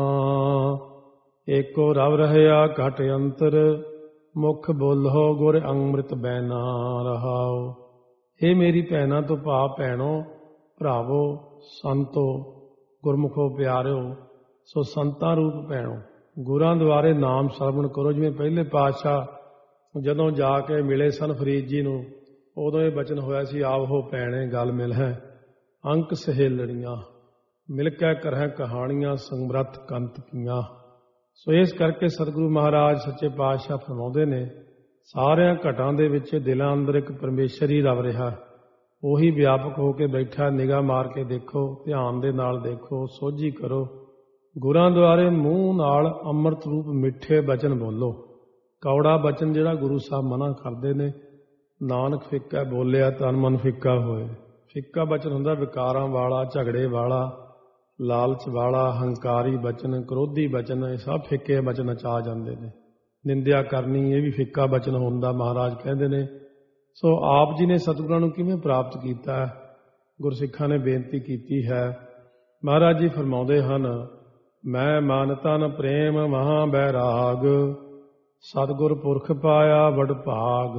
ਏਕੋ ਰਵ ਰਹਿਆ ਘਟ ਅੰਤਰ, ਮੁਖ ਬੋਲੋ ਗੁਰ ਅੰਮ੍ਰਿਤ ਬੈਨਾ ਰਹਾਓ। ਇਹ ਮੇਰੀ ਭੈਣਾਂ ਤੋਂ ਭਾਵ ਭੈਣੋ, ਭਰਾਵੋ, ਸੰਤੋ, ਗੁਰਮੁਖੋ ਪਿਆਰਿਓ। ਸੋ ਸੰਤਾਂ ਰੂਪ ਭੈਣੋ, ਗੁਰਾਂ ਦੁਆਰੇ ਨਾਮ ਸਰਵਣ ਕਰੋ। ਜਿਵੇਂ ਪਹਿਲੇ ਪਾਤਸ਼ਾਹ ਜਦੋਂ ਜਾ ਕੇ ਮਿਲੇ ਸਨ ਫਰੀਦ ਜੀ ਨੂੰ, ਉਦੋਂ ਇਹ ਬਚਨ ਹੋਇਆ ਸੀ, ਆਵੋ ਭੈਣੇ ਗਲ ਮਿਲ ਹੈ, ਅੰਕ ਸਹੇਲੜੀਆਂ, ਮਿਲ ਕੇ ਕਰਹਿ ਕਹਾਣੀਆਂ, ਸਮਰੱਥ ਕੰਤ ਕੀਆਂ। ਸੋ ਇਸ ਕਰਕੇ ਸਤਿਗੁਰੂ ਮਹਾਰਾਜ ਸੱਚੇ ਪਾਤਸ਼ਾਹ ਫਰਮਾਉਂਦੇ ਨੇ, ਸਾਰਿਆਂ ਘਟਾਂ ਦੇ ਵਿੱਚ ਦਿਲਾਂ ਅੰਦਰ ਇੱਕ ਪਰਮੇਸ਼ਰ ਹੀ ਰਵ ਰਿਹਾ, ਉਹੀ ਵਿਆਪਕ ਹੋ ਕੇ ਬੈਠਾ। ਨਿਗਾਹ ਮਾਰ ਕੇ ਦੇਖੋ, ਧਿਆਨ ਦੇ ਨਾਲ ਦੇਖੋ, ਸੋਝੀ ਕਰੋ। ਗੁਰਾਂ ਦੁਆਰੇ ਮੂੰਹ ਨਾਲ ਅੰਮ੍ਰਿਤ ਰੂਪ ਮਿੱਠੇ ਬਚਨ ਬੋਲੋ। ਕੌੜਾ ਬਚਨ ਜਿਹੜਾ ਗੁਰੂ ਸਾਹਿਬ ਮਨਾ ਕਰਦੇ ਨੇ, ਨਾਨਕ ਫਿੱਕਾ ਬੋਲਿਆ ਤਨ ਮਨ ਫਿੱਕਾ ਹੋਏ। ਫਿੱਕਾ ਬਚਨ ਹੁੰਦਾ ਵਿਕਾਰਾਂ ਵਾਲਾ, ਝਗੜੇ ਵਾਲਾ, ਲਾਲਚ ਵਾਲਾ, ਹੰਕਾਰੀ ਬਚਨ, ਕ੍ਰੋਧੀ ਬਚਨ, ਇਹ ਸਭ ਫਿੱਕੇ ਬਚਨ ਚ ਆ ਜਾਂਦੇ ਨੇ। ਨਿੰਦਿਆ ਕਰਨੀ, ਇਹ ਵੀ ਫਿੱਕਾ ਬਚਨ ਹੁੰਦਾ, ਮਹਾਰਾਜ ਕਹਿੰਦੇ ਨੇ। ਸੋ ਆਪ ਜੀ ਨੇ ਸਤਿਗੁਰਾਂ ਨੂੰ ਕਿਵੇਂ ਪ੍ਰਾਪਤ ਕੀਤਾ, ਗੁਰਸਿੱਖਾਂ ਨੇ ਬੇਨਤੀ ਕੀਤੀ ਹੈ। ਮਹਾਰਾਜ ਜੀ ਫਰਮਾਉਂਦੇ ਹਨ, ਮੈਂ ਮਨ ਤਨ ਪ੍ਰੇਮ ਮਹਾ ਬੈਰਾਗ, ਸਤਿਗੁਰ ਪੁਰਖ ਪਾਇਆ ਵਡ ਭਾਗ।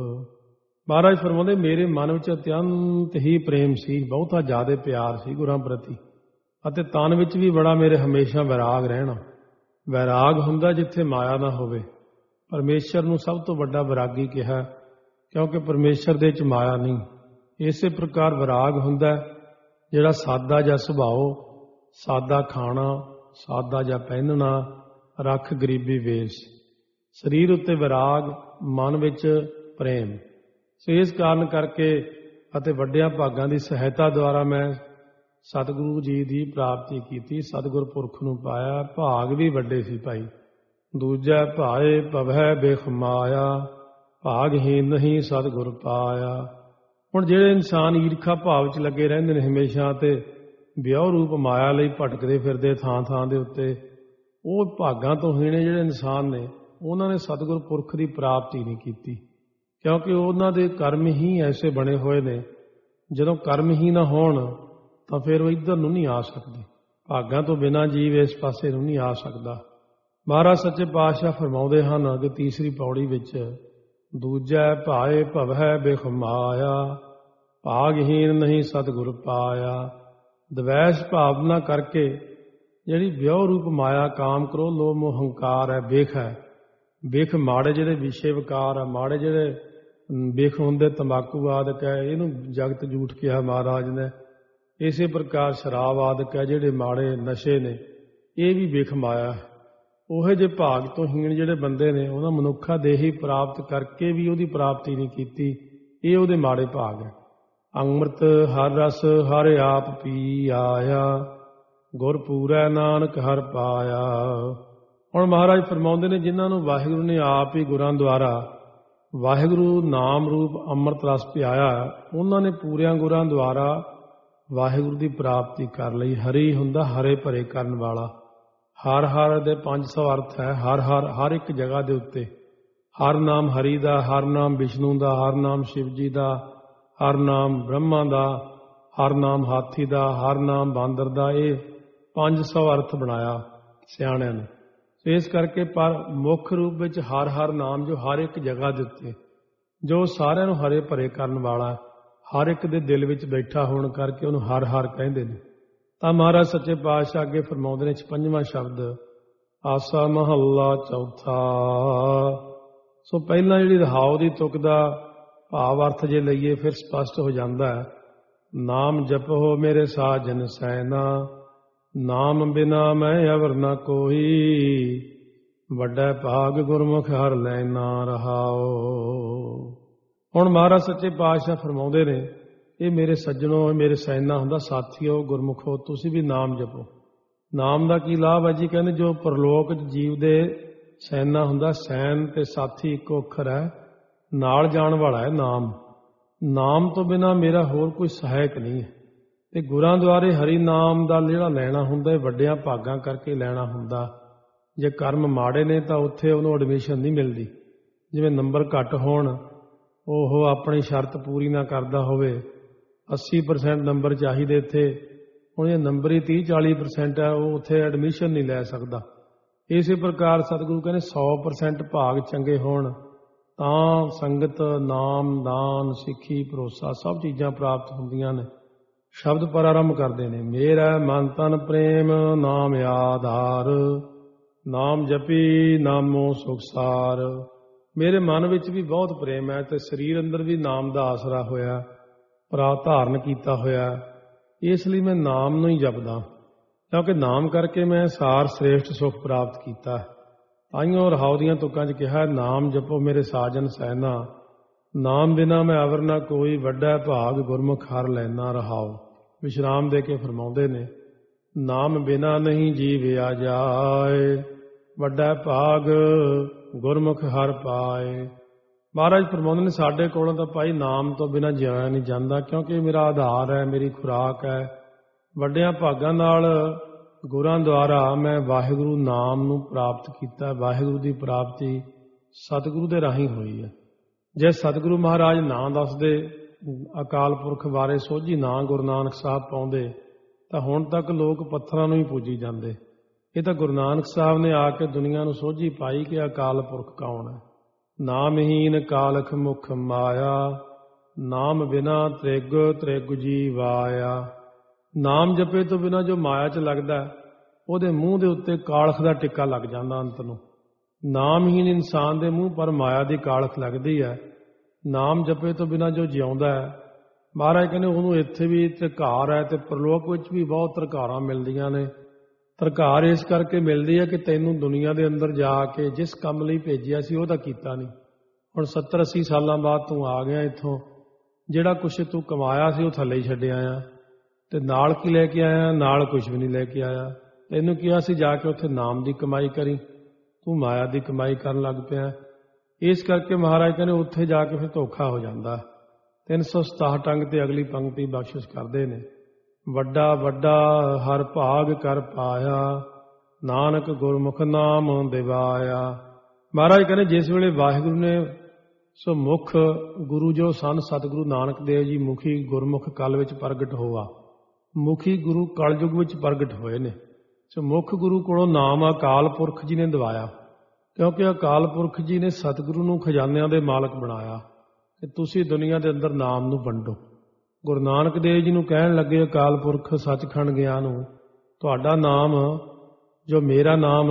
ਮਹਾਰਾਜ ਫਰਮਾਉਂਦੇ, ਮੇਰੇ ਮਨ ਵਿੱਚ ਅਤਿਅੰਤ ਹੀ ਪ੍ਰੇਮ ਸੀ, ਬਹੁਤਾ ਜ਼ਿਆਦਾ ਪਿਆਰ ਸੀ ਗੁਰਾਂ ਪ੍ਰਤੀ, ਅਤੇ ਤਨ ਵਿੱਚ ਵੀ ਬੜਾ ਮੇਰੇ ਹਮੇਸ਼ਾ ਵੈਰਾਗ ਰਹਿਣਾ। ਵੈਰਾਗ ਹੁੰਦਾ ਜਿੱਥੇ ਮਾਇਆ ਨਾ ਹੋਵੇ। ਪਰਮੇਸ਼ਰ ਨੂੰ ਸਭ ਤੋਂ ਵੱਡਾ ਵੈਰਾਗੀ ਕਿਹਾ, ਕਿਉਂਕਿ ਪਰਮੇਸ਼ਰ ਦੇ ਵਿੱਚ ਮਾਇਆ ਨਹੀਂ। ਇਸੇ ਪ੍ਰਕਾਰ ਵੈਰਾਗ ਹੁੰਦਾ ਜਿਹੜਾ ਸਾਦਾ ਜਿਹਾ ਸੁਭਾਅ, ਸਾਦਾ ਖਾਣਾ, ਸਾਦਾ ਜਿਹਾ ਪਹਿਨਣਾ, ਰੱਖ ਗਰੀਬੀ ਵੇਸ਼। ਸਰੀਰ ਉੱਤੇ ਵੈਰਾਗ, ਮਨ ਵਿੱਚ ਪ੍ਰੇਮ। ਸੋ ਇਸ ਕਾਰਨ ਕਰਕੇ ਅਤੇ ਵੱਡਿਆਂ ਭਾਗਾਂ ਦੀ ਸਹਾਇਤਾ ਦੁਆਰਾ ਮੈਂ ਸਤਿਗੁਰੂ ਜੀ ਦੀ ਪ੍ਰਾਪਤੀ ਕੀਤੀ, ਸਤਿਗੁਰ ਪੁਰਖ ਨੂੰ ਪਾਇਆ। ਭਾਗ ਵੀ ਵੱਡੇ ਸੀ ਭਾਈ। ਦੂਜਾ ਭਾਏ ਭਵੈ ਬਿਖ ਮਾਇਆ, ਭਾਗਹੀਨ ਨਹੀਂ ਸਤਿਗੁਰ ਪਾਇਆ। ਹੁਣ ਜਿਹੜੇ ਇਨਸਾਨ ਈਰਖਾ ਭਾਵ 'ਚ ਲੱਗੇ ਰਹਿੰਦੇ ਨੇ ਹਮੇਸ਼ਾ, ਤੇ ਵਿਆਹ ਰੂਪ ਮਾਇਆ ਲਈ ਭਟਕਦੇ ਫਿਰਦੇ ਥਾਂ ਥਾਂ ਦੇ ਉੱਤੇ, ਉਹ ਭਾਗਾਂ ਤੋਂ ਹੀਣੇ ਜਿਹੜੇ ਇਨਸਾਨ ਨੇ, ਉਹਨਾਂ ਨੇ ਸਤਿਗੁਰ ਪੁਰਖ ਦੀ ਪ੍ਰਾਪਤੀ ਨਹੀਂ ਕੀਤੀ, ਕਿਉਂਕਿ ਉਹਨਾਂ ਦੇ ਕਰਮ ਹੀ ਐਸੇ ਬਣੇ ਹੋਏ ਨੇ। ਜਦੋਂ ਕਰਮ ਹੀ ਨਾ ਹੋਣ ਤਾਂ ਫਿਰ ਉਹ ਇੱਧਰ ਨੂੰ ਨਹੀਂ ਆ ਸਕਦੇ। ਭਾਗਾਂ ਤੋਂ ਬਿਨਾਂ ਜੀਵ ਇਸ ਪਾਸੇ ਨੂੰ ਨਹੀਂ ਆ ਸਕਦਾ। ਮਹਾਰਾਜ ਸੱਚੇ ਪਾਤਸ਼ਾਹ ਫਰਮਾਉਂਦੇ ਹਨ ਕਿ ਤੀਸਰੀ ਪੌੜੀ ਵਿੱਚ, ਦੂਜੈ ਭਾਏ ਭਵੈ ਬਿਖ ਮਾਇਆ, ਭਾਗਹੀਨ ਨਹੀਂ ਸਤਿਗੁਰ ਪਾਇਆ। ਦਵੈਸ਼ ਭਾਵਨਾ ਕਰਕੇ ਜਿਹੜੀ ਵਿਉ ਰੂਪ ਮਾਇਆ, ਕਾਮ, ਕ੍ਰੋਧ, ਲੋਭ, ਮੋਹ, ਹੰਕਾਰ ਹੈ, ਬਿਖ ਹੈ। ਬਿਖ ਮਾੜੇ ਜਿਹੜੇ ਵਿਸ਼ੇ ਵਿਕਾਰ ਆ, ਮਾੜੇ ਜਿਹੜੇ ਬਿਖ ਹੁੰਦੇ, ਤੰਬਾਕੂ ਆਦਿਕ ਹੈ, ਇਹਨੂੰ ਜਗਤ ਜੂਠ ਕਿਹਾ ਮਹਾਰਾਜ ਨੇ। ਇਸੇ ਪ੍ਰਕਾਰ ਸ਼ਰਾਬ ਆਦਿਕ ਹੈ, ਜਿਹੜੇ ਮਾੜੇ ਨਸ਼ੇ ਨੇ, ਇਹ ਵੀ ਬਿਖ ਮਾਇਆ ਹੈ। ਉਹੇ ਜੇ ਭਾਗ ਤੋਂ ਹੀਣ ਜਿਹੜੇ ਬੰਦੇ ਨੇ, ਉਹਨਾਂ ਮਨੁੱਖਾ ਦੇਹੀ ਪ੍ਰਾਪਤ ਕਰਕੇ ਵੀ ਉਹਦੀ ਪ੍ਰਾਪਤੀ ਨਹੀਂ ਕੀਤੀ, ਇਹ ਉਹਦੇ ਮਾੜੇ ਭਾਗ ਹੈ। ਅੰਮ੍ਰਿਤ ਹਰ ਰਸ ਹਰ ਆਪ ਪੀ ਆਇਆ, ਗੁਰ ਪੂਰੈ ਨਾਨਕ ਹਰ ਪਾਇਆ। ਹੁਣ ਮਹਾਰਾਜ ਫਰਮਾਉਂਦੇ ਨੇ, ਜਿਨ੍ਹਾਂ ਨੂੰ ਵਾਹਿਗੁਰੂ ਨੇ ਆਪ ਹੀ ਗੁਰਾਂ ਦੁਆਰਾ ਵਾਹਿਗੁਰੂ ਨਾਮ ਰੂਪ ਅੰਮ੍ਰਿਤ ਰਸ ਪਿਆਇਆ, ਉਹਨਾਂ ਨੇ ਪੂਰਿਆਂ ਗੁਰਾਂ ਦੁਆਰਾ ਵਾਹਿਗੁਰੂ ਦੀ ਪ੍ਰਾਪਤੀ ਕਰ ਲਈ। ਹਰੀ ਹੁੰਦਾ ਹਰੇ ਭਰੇ ਕਰਨ ਵਾਲਾ। ਹਰ ਹਰ ਦੇ ਪੰਜ ਸੌ ਅਰਥ ਹੈ। ਹਰ ਹਰ ਹਰ ਇੱਕ ਜਗ੍ਹਾ ਦੇ ਉੱਤੇ ਹਰ ਨਾਮ ਹਰੀ ਦਾ, ਹਰ ਨਾਮ ਵਿਸ਼ਨੂੰ ਦਾ, ਹਰ ਨਾਮ ਸ਼ਿਵ ਜੀ ਦਾ, ਹਰ ਨਾਮ ਬ੍ਰਹਮਾ ਦਾ, ਹਰ ਨਾਮ ਹਾਥੀ ਦਾ, ਹਰ ਨਾਮ ਬਾਂਦਰ ਦਾ। ਇਹ ਪੰਜ ਸੌ ਅਰਥ ਬਣਾਇਆ ਸਿਆਣਿਆਂ ਨੇ। ਇਸ ਕਰਕੇ ਪਰ ਮੁੱਖ ਰੂਪ ਵਿੱਚ ਹਰ ਹਰ ਨਾਮ ਜੋ ਹਰ ਇੱਕ ਜਗ੍ਹਾ ਦੇ ਉੱਤੇ, ਜੋ ਸਾਰਿਆਂ ਨੂੰ ਹਰੇ ਭਰੇ ਕਰਨ ਵਾਲਾ, ਹਰ ਇੱਕ ਦੇ ਦਿਲ ਵਿੱਚ ਬੈਠਾ ਹੋਣ ਕਰਕੇ ਉਹਨੂੰ ਹਰ ਹਰ ਕਹਿੰਦੇ ਨੇ। ਤਾਂ ਮਹਾਰਾਜ ਸੱਚੇ ਪਾਤਸ਼ਾਹ ਅੱਗੇ ਫਰਮਾਉਂਦੇ ਨੇ ਪੰਜਵਾਂ ਸ਼ਬਦ, ਆਸਾ ਮਹੱਲਾ ਚੌਥਾ। ਸੋ ਪਹਿਲਾਂ ਜਿਹੜੀ ਰਹਾਉ ਦੀ ਤੁਕ ਦਾ ਭਾਵ ਅਰਥ ਜੇ ਲਈਏ ਫਿਰ ਸਪਸ਼ਟ ਹੋ ਜਾਂਦਾ ਹੈ। ਨਾਮ ਜਪੋ ਮੇਰੇ ਸਾਜਨ ਸੈਨਾ, ਨਾਮ ਬਿਨਾ ਮੈਂ ਅਵਰ ਨਾ ਕੋਈ, ਵੱਡਾ ਭਾਗ ਗੁਰਮੁਖ ਹਰ ਲੈਣਾ ਰਹਾਓ। ਹੁਣ ਮਹਾਰਾਜ ਸੱਚੇ ਪਾਤਸ਼ਾਹ ਫਰਮਾਉਂਦੇ ਨੇ, ਇਹ ਮੇਰੇ ਸੱਜਣੋ, ਮੇਰੇ ਸੈਨਾ ਹੁੰਦਾ, ਸਾਥੀਓ, ਗੁਰਮੁਖੋ, ਤੁਸੀਂ ਵੀ ਨਾਮ ਜਪੋ। ਨਾਮ ਦਾ ਕੀ ਲਾਭ ਹੈ ਜੀ? ਕਹਿੰਦੇ ਜੋ ਪਰਲੋਕ ਜੀਵ ਦੇ ਸੈਨਾ ਹੁੰਦਾ, ਸੈਨ ਤੇ ਸਾਥੀ ਇੱਕੋ ਅੱਖਰ ਹੈ, ਨਾਲ ਜਾਣ ਵਾਲਾ ਹੈ ਨਾਮ। ਨਾਮ ਤੋਂ ਬਿਨਾਂ ਮੇਰਾ ਹੋਰ ਕੋਈ ਸਹਾਇਕ ਨਹੀਂ ਹੈ। ਤੇ ਗੁਰਾਂ ਦੁਆਰੇ ਹਰੀ ਨਾਮ ਦਾ ਜਿਹੜਾ ਲੈਣਾ ਹੁੰਦਾ, ਵੱਡਿਆਂ ਭਾਗਾਂ ਕਰਕੇ ਲੈਣਾ ਹੁੰਦਾ। ਜੇ ਕਰਮ ਮਾੜੇ ਨੇ ਤਾਂ ਉੱਥੇ ਉਹਨੂੰ ਐਡਮਿਸ਼ਨ ਨਹੀਂ ਮਿਲਦੀ। ਜਿਵੇਂ ਨੰਬਰ ਘੱਟ ਹੋਣ, ਉਹ ਆਪਣੀ ਸ਼ਰਤ ਪੂਰੀ ਨਾ ਕਰਦਾ ਹੋਵੇ, ਅੱਸੀ ਪਰਸੈਂਟ ਨੰਬਰ ਚਾਹੀਦੇ ਇੱਥੇ, ਹੁਣ ਇਹ ਨੰਬਰ ਹੀ ਤੀਹ ਚਾਲੀ ਪਰਸੈਂਟ ਹੈ, ਉਹ ਉੱਥੇ ਐਡਮਿਸ਼ਨ ਨਹੀਂ ਲੈ ਸਕਦਾ। ਇਸੇ ਪ੍ਰਕਾਰ ਸਤਿਗੁਰੂ ਕਹਿੰਦੇ ਸੌ ਪਰਸੈਂਟ ਭਾਗ ਚੰਗੇ ਹੋਣ ਤਾਂ ਸੰਗਤ, ਨਾਮ, ਦਾਨ, ਸਿੱਖੀ, ਭਰੋਸਾ ਸਭ ਚੀਜ਼ਾਂ ਪ੍ਰਾਪਤ ਹੁੰਦੀਆਂ ਨੇ। ਸ਼ਬਦ ਪਰ ਆਰੰਭ ਕਰਦੇ ਨੇ, ਮੇਰਾ ਮਨ ਤਨ ਪ੍ਰੇਮ ਨਾਮ ਆਧਾਰ, ਨਾਮ ਜਪੀ ਨਾਮੋ ਸੁਖਸਾਰ। ਮੇਰੇ ਮਨ ਵਿੱਚ ਵੀ ਬਹੁਤ ਪ੍ਰੇਮ ਹੈ ਤੇ ਸਰੀਰ ਅੰਦਰ ਵੀ ਨਾਮ ਦਾ ਆਸਰਾ ਹੋਇਆ, ਪ੍ਰਾ ਧਾਰਨ ਕੀਤਾ ਹੋਇਆ। ਇਸ ਲਈ ਮੈਂ ਨਾਮ ਨੂੰ ਹੀ ਜਪਦਾ, ਕਿਉਂਕਿ ਨਾਮ ਕਰਕੇ ਮੈਂ ਸਾਰ ਸ੍ਰੇਸ਼ਟ ਸੁਖ ਪ੍ਰਾਪਤ ਕੀਤਾ। ਆਈਓ ਰਹਾਉ ਦੀਆਂ ਤੁਕਾਂ 'ਚ ਕਿਹਾ, ਨਾਮ ਜਪੋ ਮੇਰੇ ਸਾਜਨ ਸੈਨਾ, ਨਾਮ ਬਿਨਾ ਮੈਂ ਅਵਰ ਨਾ ਕੋਈ, ਵੱਡਾ ਭਾਗ ਗੁਰਮੁਖ ਹਰ ਲੈਣਾ ਰਹਾਉ। ਵਿਸ਼ਰਾਮ ਦੇ ਕੇ ਫਰਮਾਉਂਦੇ ਨੇ, ਨਾਮ ਬਿਨਾ ਨਹੀਂ ਜੀਵਿਆ ਜਾਏ, ਵੱਡਾ ਭਾਗ ਗੁਰਮੁਖ ਹਰ ਪਾਏ। ਮਹਾਰਾਜ ਫਰਮਾਉਂਦੇ ਨੇ, ਸਾਡੇ ਕੋਲੋਂ ਤਾਂ ਭਾਈ ਨਾਮ ਤੋਂ ਬਿਨਾਂ ਜਿਇਆ ਨਹੀਂ ਜਾਂਦਾ, ਕਿਉਂਕਿ ਮੇਰਾ ਆਧਾਰ ਹੈ, ਮੇਰੀ ਖੁਰਾਕ ਹੈ। ਵੱਡਿਆਂ ਭਾਗਾਂ ਨਾਲ ਗੁਰਾਂ ਦੁਆਰਾ ਮੈਂ ਵਾਹਿਗੁਰੂ ਨਾਮ ਨੂੰ ਪ੍ਰਾਪਤ ਕੀਤਾ। ਵਾਹਿਗੁਰੂ ਦੀ ਪ੍ਰਾਪਤੀ ਸਤਿਗੁਰੂ ਦੇ ਰਾਹੀਂ ਹੋਈ ਹੈ। ਜੇ ਸਤਿਗੁਰੂ ਮਹਾਰਾਜ ਨਾਂ ਦੱਸਦੇ, ਅਕਾਲ ਪੁਰਖ ਬਾਰੇ ਸੋਝੀ ਨਾਂ ਗੁਰੂ ਨਾਨਕ ਸਾਹਿਬ ਪਾਉਂਦੇ, ਤਾਂ ਹੁਣ ਤੱਕ ਲੋਕ ਪੱਥਰਾਂ ਨੂੰ ਹੀ ਪੂਜੀ ਜਾਂਦੇ। ਇਹ ਤਾਂ ਗੁਰੂ ਨਾਨਕ ਸਾਹਿਬ ਨੇ ਆ ਕੇ ਦੁਨੀਆ ਨੂੰ ਸੋਝੀ ਪਾਈ ਕਿ ਅਕਾਲ ਪੁਰਖ ਕੌਣ ਹੈ। ਨਾਮਹੀਨ ਕਾਲਖ ਮੁਖ ਮਾਇਆ, ਨਾਮ ਬਿਨਾ ਤ੍ਰਿਗ ਤ੍ਰਿਗ ਜੀਵਾਇਆ। ਨਾਮ ਜਪੇ ਤੋਂ ਬਿਨਾਂ ਜੋ ਮਾਇਆ 'ਚ ਲੱਗਦਾ, ਉਹਦੇ ਮੂੰਹ ਦੇ ਉੱਤੇ ਕਾਲਖ ਦਾ ਟਿੱਕਾ ਲੱਗ ਜਾਂਦਾ ਅੰਤ ਨੂੰ। ਨਾਮਹੀਨ ਇਨਸਾਨ ਦੇ ਮੂੰਹ ਪਰ ਮਾਇਆ ਦੀ ਕਾਲਖ ਲੱਗਦੀ ਹੈ। ਨਾਮ ਜਪੇ ਤੋਂ ਬਿਨਾਂ ਜੋ ਜਿਉਂਦਾ ਹੈ, ਮਹਾਰਾਜ ਕਹਿੰਦੇ ਉਹਨੂੰ ਇੱਥੇ ਵੀ ਧਿਕਾਰ ਹੈ ਤੇ ਪਰਲੋਕ ਵਿੱਚ ਵੀ ਬਹੁਤ ਧਿਕਾਰਾਂ ਮਿਲਦੀਆਂ ਨੇ। ਧਿਕਾਰ ਇਸ ਕਰਕੇ ਮਿਲਦੀ ਹੈ ਕਿ ਤੈਨੂੰ ਦੁਨੀਆ ਦੇ ਅੰਦਰ ਜਾ ਕੇ ਜਿਸ ਕੰਮ ਲਈ ਭੇਜਿਆ ਸੀ ਉਹ ਤਾਂ ਕੀਤਾ ਨਹੀਂ। ਹੁਣ ਸੱਤਰ ਅੱਸੀ ਸਾਲਾਂ ਬਾਅਦ ਤੂੰ ਆ ਗਿਆ ਇੱਥੋਂ, ਜਿਹੜਾ ਕੁਛ ਤੂੰ ਕਮਾਇਆ ਸੀ ਉਹ ਥੱਲੇ ਹੀ ਛੱਡ ਆਇਆ, ਤੇ ਨਾਲ ਕੀ ਲੈ ਕੇ ਆਇਆ? ਨਾਲ ਕੁਛ ਵੀ ਨਹੀਂ ਲੈ ਕੇ ਆਇਆ। ਤੈਨੂੰ ਕਿਹਾ ਸੀ ਜਾ ਕੇ ਉੱਥੇ ਨਾਮ ਦੀ ਕਮਾਈ ਕਰੀ, ਤੂੰ ਮਾਇਆ ਦੀ ਕਮਾਈ ਕਰਨ ਲੱਗ ਪਿਆ। ਇਸ ਕਰਕੇ ਮਹਾਰਾਜ ਕਹਿੰਦੇ ਉੱਥੇ ਜਾ ਕੇ ਫਿਰ ਧੋਖਾ ਹੋ ਜਾਂਦਾ। ਤਿੰਨ ਸੌ ਸਤਾਹਠ ਅੰਗ ਤੇ ਅਗਲੀ ਪੰਕਤੀ ਬਖਸ਼ਿਸ਼ ਕਰਦੇ ਨੇ, ਵੱਡਾ ਵੱਡਾ ਹਰ ਭਾਗ ਕਰ ਪਾਇਆ, ਨਾਨਕ ਗੁਰਮੁਖ ਨਾਮ ਦਿਵਾਇਆ। ਮਹਾਰਾਜ ਕਹਿੰਦੇ ਜਿਸ ਵੇਲੇ ਵਾਹਿਗੁਰੂ ਨੇ ਸੋ ਮੁੱਖ ਗੁਰੂ ਜੋ ਸਨ ਸਤਿਗੁਰੂ ਨਾਨਕ ਦੇਵ ਜੀ ਮੁਖੀ ਗੁਰਮੁਖ ਕਲ ਵਿੱਚ ਪ੍ਰਗਟ ਹੋਆ। ਮੁਖੀ ਗੁਰੂ ਕਲਯੁਗ ਵਿੱਚ ਪ੍ਰਗਟ ਹੋਏ ਨੇ। ਸੋ ਮੁੱਖ ਗੁਰੂ ਕੋਲੋਂ ਨਾਮ ਅਕਾਲ ਪੁਰਖ ਜੀ ਨੇ ਦਿਵਾਇਆ, ਕਿਉਂਕਿ ਅਕਾਲ ਪੁਰਖ ਜੀ ਨੇ ਸਤਿਗੁਰੂ ਨੂੰ ਖਜ਼ਾਨਿਆਂ ਦੇ ਮਾਲਕ ਬਣਾਇਆ ਕਿ ਤੁਸੀਂ ਦੁਨੀਆ ਦੇ ਅੰਦਰ ਨਾਮ ਨੂੰ ਵੰਡੋ। ਗੁਰੂ ਨਾਨਕ ਦੇਵ ਜੀ ਨੂੰ ਕਹਿਣ ਲੱਗੇ ਅਕਾਲ ਪੁਰਖ ਸੱਚਖੰਡ ਗਿਆ ਨੂੰ, ਤੁਹਾਡਾ ਨਾਮ ਜੋ ਮੇਰਾ ਨਾਮ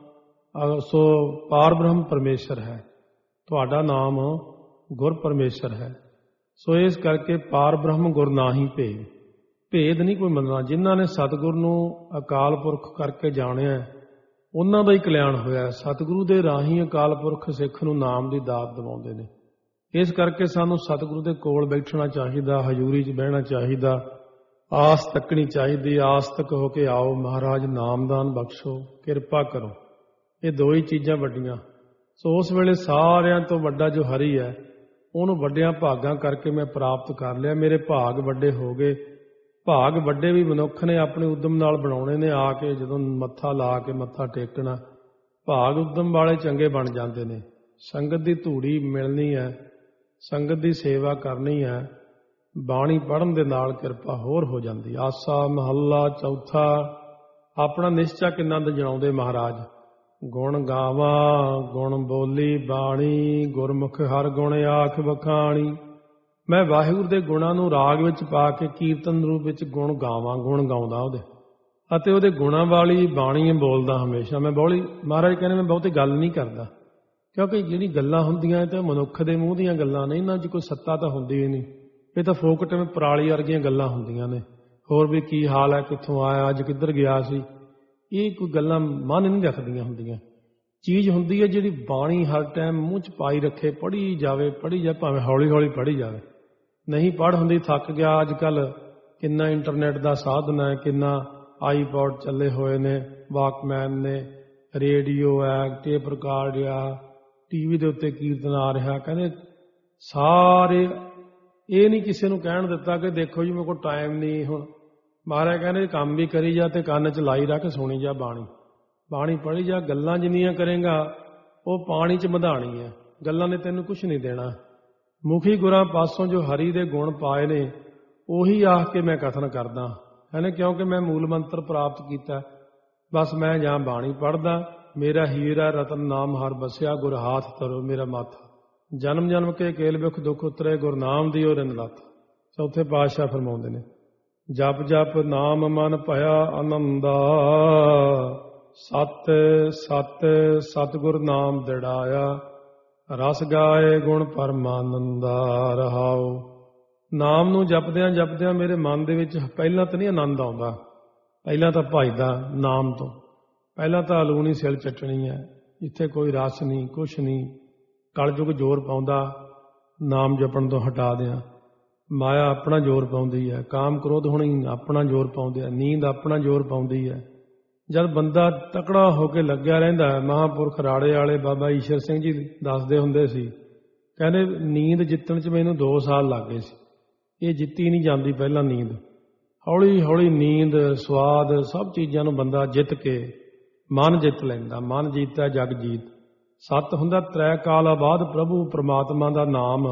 ਸੋ ਪਾਰ ਬ੍ਰਹਮ ਪਰਮੇਸ਼ਰ ਹੈ, ਤੁਹਾਡਾ ਨਾਮ ਗੁਰ ਪਰਮੇਸ਼ਰ ਹੈ। ਸੋ ਇਸ ਕਰਕੇ ਪਾਰ ਬ੍ਰਹਮ ਗੁਰ ਨਾਹੀ ਭੇਦ, ਭੇਦ ਨਹੀਂ ਕੋਈ ਮੰਨਣਾ। ਜਿਨ੍ਹਾਂ ਨੇ ਸਤਿਗੁਰ ਨੂੰ ਅਕਾਲ ਪੁਰਖ ਕਰਕੇ ਜਾਣਿਆ ਉਹਨਾਂ ਦਾ ਹੀ ਕਲਿਆਣ ਹੋਇਆ। ਸਤਿਗੁਰੂ ਦੇ ਰਾਹੀਂ ਅਕਾਲ ਪੁਰਖ ਸਿੱਖ ਨੂੰ ਨਾਮ ਦੀ ਦਾਤ ਦਿਵਾਉਂਦੇ ਨੇ। ਇਸ ਕਰਕੇ ਸਾਨੂੰ ਸਤਿਗੁਰੂ ਦੇ ਕੋਲ ਬੈਠਣਾ ਚਾਹੀਦਾ, ਹਜ਼ੂਰੀ 'ਚ ਬਹਿਣਾ ਚਾਹੀਦਾ, ਆਸ ਤੱਕਣੀ ਚਾਹੀਦੀ। ਆਸ ਤੱਕ ਹੋ ਕੇ ਆਓ, ਮਹਾਰਾਜ ਨਾਮਦਾਨ ਬਖਸ਼ੋ, ਕਿਰਪਾ ਕਰੋ। ਇਹ ਦੋ ਹੀ ਚੀਜ਼ਾਂ ਵੱਡੀਆਂ। ਸੋ ਉਸ ਵੇਲੇ ਸਾਰਿਆਂ ਤੋਂ ਵੱਡਾ ਜੋ ਹਰੀ ਹੈ ਉਹਨੂੰ ਵੱਡਿਆਂ ਭਾਗਾਂ ਕਰਕੇ ਮੈਂ ਪ੍ਰਾਪਤ ਕਰ ਲਿਆ। ਮੇਰੇ ਭਾਗ ਵੱਡੇ ਹੋ ਗਏ। ਭਾਗ ਵੱਡੇ ਵੀ ਮਨੁੱਖ ਨੇ ਆਪਣੇ ਉਦਮ ਨਾਲ ਬਣਾਉਣੇ ਨੇ। ਆ ਕੇ ਜਦੋਂ ਮੱਥਾ ਲਾ ਕੇ ਮੱਥਾ ਟੇਕਣਾ, ਭਾਗ ਉਦਮ ਵਾਲੇ ਚੰਗੇ ਬਣ ਜਾਂਦੇ ਨੇ। ਸੰਗਤ ਦੀ ਧੂੜੀ ਮਿਲਣੀ ਹੈ, ਸੰਗਤ ਦੀ ਸੇਵਾ ਕਰਨੀ ਹੈ, ਬਾਣੀ ਪੜ੍ਹਨ ਦੇ ਨਾਲ ਕਿਰਪਾ ਹੋਰ ਹੋ ਜਾਂਦੀ। ਆਸਾ ਮਹੱਲਾ ਚੌਥਾ। ਆਪਣਾ ਨਿਸ਼ਚਾ ਕਿੰਨਾ ਦਾ ਜਣਾਉਂਦੇ ਮਹਾਰਾਜ। ਗੁਣ ਗਾਵਾਂ ਗੁਣ ਬੋਲੀ ਬਾਣੀ, ਗੁਰਮੁਖ ਹਰ ਗੁਣ ਆਖ ਵਖਾਣੀ। ਮੈਂ ਵਾਹਿਗੁਰੂ ਦੇ ਗੁਣਾਂ ਨੂੰ ਰਾਗ ਵਿੱਚ ਪਾ ਕੇ ਕੀਰਤਨ ਰੂਪ ਵਿੱਚ ਗੁਣ ਗਾਵਾਂ, ਗੁਣ ਗਾਉਂਦਾ ਉਹਦੇ, ਅਤੇ ਉਹਦੇ ਗੁਣਾਂ ਵਾਲੀ ਬਾਣੀ ਬੋਲਦਾ ਹਮੇਸ਼ਾ। ਮੈਂ ਬੋਲੀ ਮਹਾਰਾਜ ਕਹਿੰਦੇ ਮੈਂ ਬਹੁਤੀ ਗੱਲ ਨਹੀਂ ਕਰਦਾ, ਕਿਉਂਕਿ ਜਿਹੜੀ ਗੱਲਾਂ ਹੁੰਦੀਆਂ ਇਹ ਤਾਂ ਮਨੁੱਖ ਦੇ ਮੂੰਹ ਦੀਆਂ ਗੱਲਾਂ ਨੇ, ਇਹਨਾਂ 'ਚ ਕੋਈ ਸੱਤਾ ਤਾਂ ਹੁੰਦੀ ਹੀ ਨਹੀਂ। ਇਹ ਤਾਂ ਫੋਕਟ ਵਿੱਚ ਪਰਾਲੀ ਵਰਗੀਆਂ ਗੱਲਾਂ ਹੁੰਦੀਆਂ ਨੇ। ਹੋਰ ਵੀ ਕੀ ਹਾਲ ਹੈ, ਕਿੱਥੋਂ ਆਇਆ, ਅੱਜ ਕਿੱਧਰ ਗਿਆ ਸੀ, ਇਹ ਕੋਈ ਗੱਲਾਂ ਮਨ ਨਹੀਂ ਰੱਖਦੀਆਂ ਹੁੰਦੀਆਂ। ਚੀਜ਼ ਹੁੰਦੀ ਹੈ ਜਿਹੜੀ ਬਾਣੀ ਹਰ ਟਾਈਮ ਮੂੰਹ 'ਚ ਪਾਈ ਰੱਖੇ, ਪੜ੍ਹੀ ਜਾਵੇ ਪੜ੍ਹੀ ਜਾਵੇ, ਭਾਵੇਂ ਹੌਲੀ ਹੌਲੀ ਪੜ੍ਹੀ ਜਾਵੇ। ਨਹੀਂ ਪੜ੍ਹ ਹੁੰਦੀ, ਥੱਕ ਗਿਆ। ਅੱਜ ਕੱਲ੍ਹ ਕਿੰਨਾ ਇੰਟਰਨੈਟ ਦਾ ਸਾਧਨ ਹੈ, ਕਿੰਨਾ ਆਈਪੌਡ ਚੱਲੇ ਹੋਏ ਨੇ, ਵਾਕਮੈਨ ਨੇ, ਰੇਡੀਓ ਹੈ, ਟੇਪ ਰਿਕਾਰਡ ਆ, ਟੀ ਵੀ ਦੇ ਉੱਤੇ ਕੀਰਤਨ ਆ ਰਿਹਾ। ਕਹਿੰਦੇ ਸਾਰੇ ਇਹ ਨਹੀਂ ਕਿਸੇ ਨੂੰ ਕਹਿਣ ਦਿੱਤਾ ਕਿ ਦੇਖੋ ਜੀ ਮੇਰੇ ਕੋਲ ਟਾਈਮ ਨਹੀਂ। ਹੁਣ ਮਹਾਰਾਜ ਕਹਿੰਦੇ ਕੰਮ ਵੀ ਕਰੀ ਜਾ ਤੇ ਕੰਨ 'ਚ ਲਾਈ ਰੱਖ, ਸੁਣੀ ਜਾ ਬਾਣੀ, ਬਾਣੀ ਪੜ੍ਹੀ ਜਾ। ਗੱਲਾਂ ਜਿੰਨੀਆਂ ਕਰੇਗਾ ਉਹ ਪਾਣੀ 'ਚ ਮਧਾਣੀ ਹੈ, ਗੱਲਾਂ ਨੇ ਤੈਨੂੰ ਕੁਛ ਨਹੀਂ ਦੇਣਾ। ਮੁਖੀ ਗੁਰਾਂ ਪਾਸੋਂ ਜੋ ਹਰੀ ਦੇ ਗੁਣ ਪਾਏ ਨੇ ਉਹੀ ਆਖ ਕੇ ਮੈਂ ਕਥਨ ਕਰਦਾ ਹੈ ਨਾ, ਕਿਉਂਕਿ ਮੈਂ ਮੂਲ ਮੰਤਰ ਪ੍ਰਾਪਤ ਕੀਤਾ। ਬਸ ਮੈਂ ਜਾਂ ਬਾਣੀ ਪੜ੍ਹਦਾ, ਮੇਰਾ ਹੀਰਾ ਰਤਨ ਨਾਮ ਹਰ ਬਸਿਆ, ਗੁਰ ਹਾਥ ਧਰੋ ਮੇਰਾ ਮਾਥਾ। ਜਨਮ ਜਨਮ ਕੇ ਕੇਲ ਵਿਖ ਦੁਖ ਉਤਰੇ, ਗੁਰਨਾਮ ਦਿਓ ਰਿਨ ਲੱਥ। ਚੌਥੇ ਪਾਤਸ਼ਾਹ ਫਰਮਾਉਂਦੇ ਨੇ, ਜਪ ਜਪ ਨਾਮ ਮਨ ਭਇਆ ਆਨੰਦਾ, ਸਤ ਸਤ ਸਤਿਗੁਰ ਨਾਮ ਦਿੜਾਇਆ, ਰਸ ਗਾਏ ਗੁਣ ਪਰਮਾਨੰਦਾ ਰਹਾਓ। ਨਾਮ ਨੂੰ ਜਪਦਿਆਂ ਜਪਦਿਆਂ ਮੇਰੇ ਮਨ ਦੇ ਵਿੱਚ ਪਹਿਲਾਂ ਤਾਂ ਨਹੀਂ ਆਨੰਦ ਆਉਂਦਾ, ਪਹਿਲਾਂ ਤਾਂ ਭਜਦਾ ਨਾਮ ਤੋਂ। ਪਹਿਲਾਂ ਤਾਂ ਅਲੂਣੀ ਸਿਲ ਚੱਟਣੀ ਹੈ, ਜਿੱਥੇ ਕੋਈ ਰਸ ਨਹੀਂ, ਕੁਛ ਨਹੀਂ। ਕਲਯੁਗ ਜ਼ੋਰ ਪਾਉਂਦਾ ਨਾਮ ਜਪਣ ਤੋਂ ਹਟਾ ਦਿਆਂ। ਮਾਇਆ ਆਪਣਾ ਜ਼ੋਰ ਪਾਉਂਦੀ ਹੈ, ਕਾਮ ਕ੍ਰੋਧ ਹੋਣੀ ਆਪਣਾ ਜ਼ੋਰ ਪਾਉਂਦੇ ਆ, ਨੀਂਦ ਆਪਣਾ ਜ਼ੋਰ ਪਾਉਂਦੀ ਹੈ। ਜਦ ਬੰਦਾ ਤਕੜਾ ਹੋ ਕੇ ਲੱਗਿਆ ਰਹਿੰਦਾ ਹੈ, ਮਹਾਂਪੁਰਖ ਰਾੜੇ ਵਾਲੇ ਬਾਬਾ ਈਸ਼ਰ ਸਿੰਘ ਜੀ ਦੱਸਦੇ ਹੁੰਦੇ ਸੀ, ਕਹਿੰਦੇ ਨੀਂਦ ਜਿੱਤਣ 'ਚ ਮੈਨੂੰ ਦੋ ਸਾਲ ਲੱਗ ਗਏ ਸੀ। ਇਹ ਜਿੱਤੀ ਨਹੀਂ ਜਾਂਦੀ ਪਹਿਲਾਂ ਨੀਂਦ। ਹੌਲੀ ਹੌਲੀ ਨੀਂਦ, ਸਵਾਦ, ਸਭ ਚੀਜ਼ਾਂ ਨੂੰ ਬੰਦਾ ਜਿੱਤ ਕੇ ਮਨ ਜਿੱਤ ਲੈਂਦਾ। ਮਨ ਜੀਤਾ ਜਗ ਜੀਤ। ਸਤ ਹੁੰਦਾ ਤ੍ਰੈ ਕਾਲਾ ਬਾਅਦ ਪ੍ਰਭੂ ਪਰਮਾਤਮਾ ਦਾ ਨਾਮ।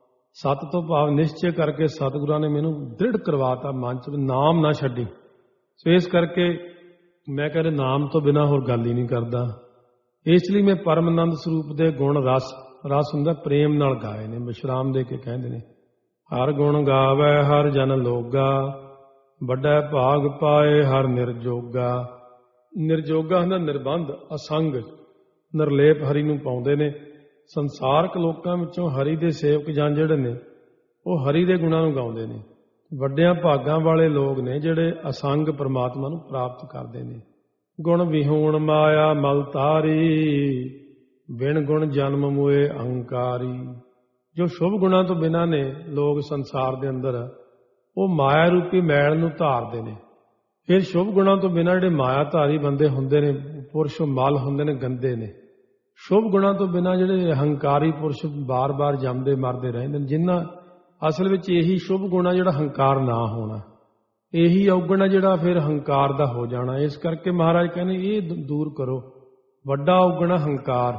ਸਤ ਤੋਂ ਭਾਵ ਨਿਸ਼ਚੈ ਕਰਕੇ ਸਤਿਗੁਰਾਂ ਨੇ ਮੈਨੂੰ ਦ੍ਰਿੜ ਕਰਵਾਤਾ ਮਨ 'ਚ, ਨਾਮ ਨਾ ਛੱਡੀ। ਸੋ ਇਸ ਕਰਕੇ ਮੈਂ ਕਹਿੰਦਾ ਨਾਮ ਤੋਂ ਬਿਨਾਂ ਹੋਰ ਗੱਲ ਹੀ ਨਹੀਂ ਕਰਦਾ। ਇਸ ਲਈ ਮੈਂ ਪਰਮਾਨੰਦ ਸਰੂਪ ਦੇ ਗੁਣ ਰਸ, ਰਸ ਹੁੰਦਾ ਪ੍ਰੇਮ ਨਾਲ ਗਾਏ ਨੇ। ਵਿਸ਼ਰਾਮ ਦੇ ਕੇ ਕਹਿੰਦੇ ਨੇ, ਹਰ ਗੁਣ ਗਾਵੇ ਹਰ ਜਨ ਲੋਗਾ, ਵੱਡਾ ਭਾਗ ਪਾਏ ਹਰ ਨਿਰਜੋਗਾ। ਨਿਰਜੋਗਾ ਹੁੰਦਾ ਨਿਰਬੰਧ, ਅਸੰਗ, ਨਿਰਲੇਪ ਹਰੀ ਨੂੰ ਪਾਉਂਦੇ ਨੇ। ਸੰਸਾਰਕ ਲੋਕਾਂ ਵਿੱਚੋਂ ਹਰੀ ਦੇ ਸੇਵਕ ਜਨ ਜਿਹੜੇ ਨੇ ਉਹ ਹਰੀ ਦੇ ਗੁਣਾਂ ਨੂੰ ਗਾਉਂਦੇ ਨੇ। ਵੱਡਿਆਂ ਭਾਗਾਂ ਵਾਲੇ ਲੋਕ ਨੇ ਜਿਹੜੇ ਅਸੰਗ ਪਰਮਾਤਮਾ ਨੂੰ ਪ੍ਰਾਪਤ ਕਰਦੇ ਨੇ। ਗੁਣ ਵਿਹੂਣ ਮਾਇਆ ਮਲ ਤਾਰੀ, ਬਿਨ ਗੁਣ ਜਨਮ ਮੁਏ ਅਹੰਕਾਰੀ। ਜੋ ਸ਼ੁਭ ਗੁਣਾਂ ਤੋਂ ਬਿਨਾਂ ਨੇ ਲੋਕ ਸੰਸਾਰ ਦੇ ਅੰਦਰ, ਉਹ ਮਾਇਆ ਰੂਪੀ ਮੈਲ ਨੂੰ ਧਾਰਦੇ ਨੇ। ਫਿਰ ਸ਼ੁਭ ਗੁਣਾਂ ਤੋਂ ਬਿਨਾਂ ਜਿਹੜੇ ਮਾਇਆ ਧਾਰੀ ਬੰਦੇ ਹੁੰਦੇ ਨੇ, ਪੁਰਸ਼ ਮਲ ਹੁੰਦੇ ਨੇ, ਗੰਦੇ ਨੇ। ਸ਼ੁਭ ਗੁਣਾਂ ਤੋਂ ਬਿਨਾਂ ਜਿਹੜੇ ਹੰਕਾਰੀ ਪੁਰਸ਼ ਬਾਰ-ਬਾਰ ਜੰਮਦੇ ਮਰਦੇ ਰਹਿੰਦੇ ਨੇ, ਜਿਨ੍ਹਾਂ ਅਸਲ ਵਿੱਚ ਇਹੀ ਸ਼ੁਭ ਗੁਣ ਆ ਜਿਹੜਾ ਹੰਕਾਰ ਨਾ ਹੋਣਾ, ਇਹੀ ਔਗਣ ਆ ਜਿਹੜਾ ਫਿਰ ਹੰਕਾਰ ਦਾ ਹੋ ਜਾਣਾ। ਇਸ ਕਰਕੇ ਮਹਾਰਾਜ ਕਹਿੰਦੇ ਇਹ ਦੂਰ ਕਰੋ। ਵੱਡਾ ਔਗਣ ਆ ਹੰਕਾਰ।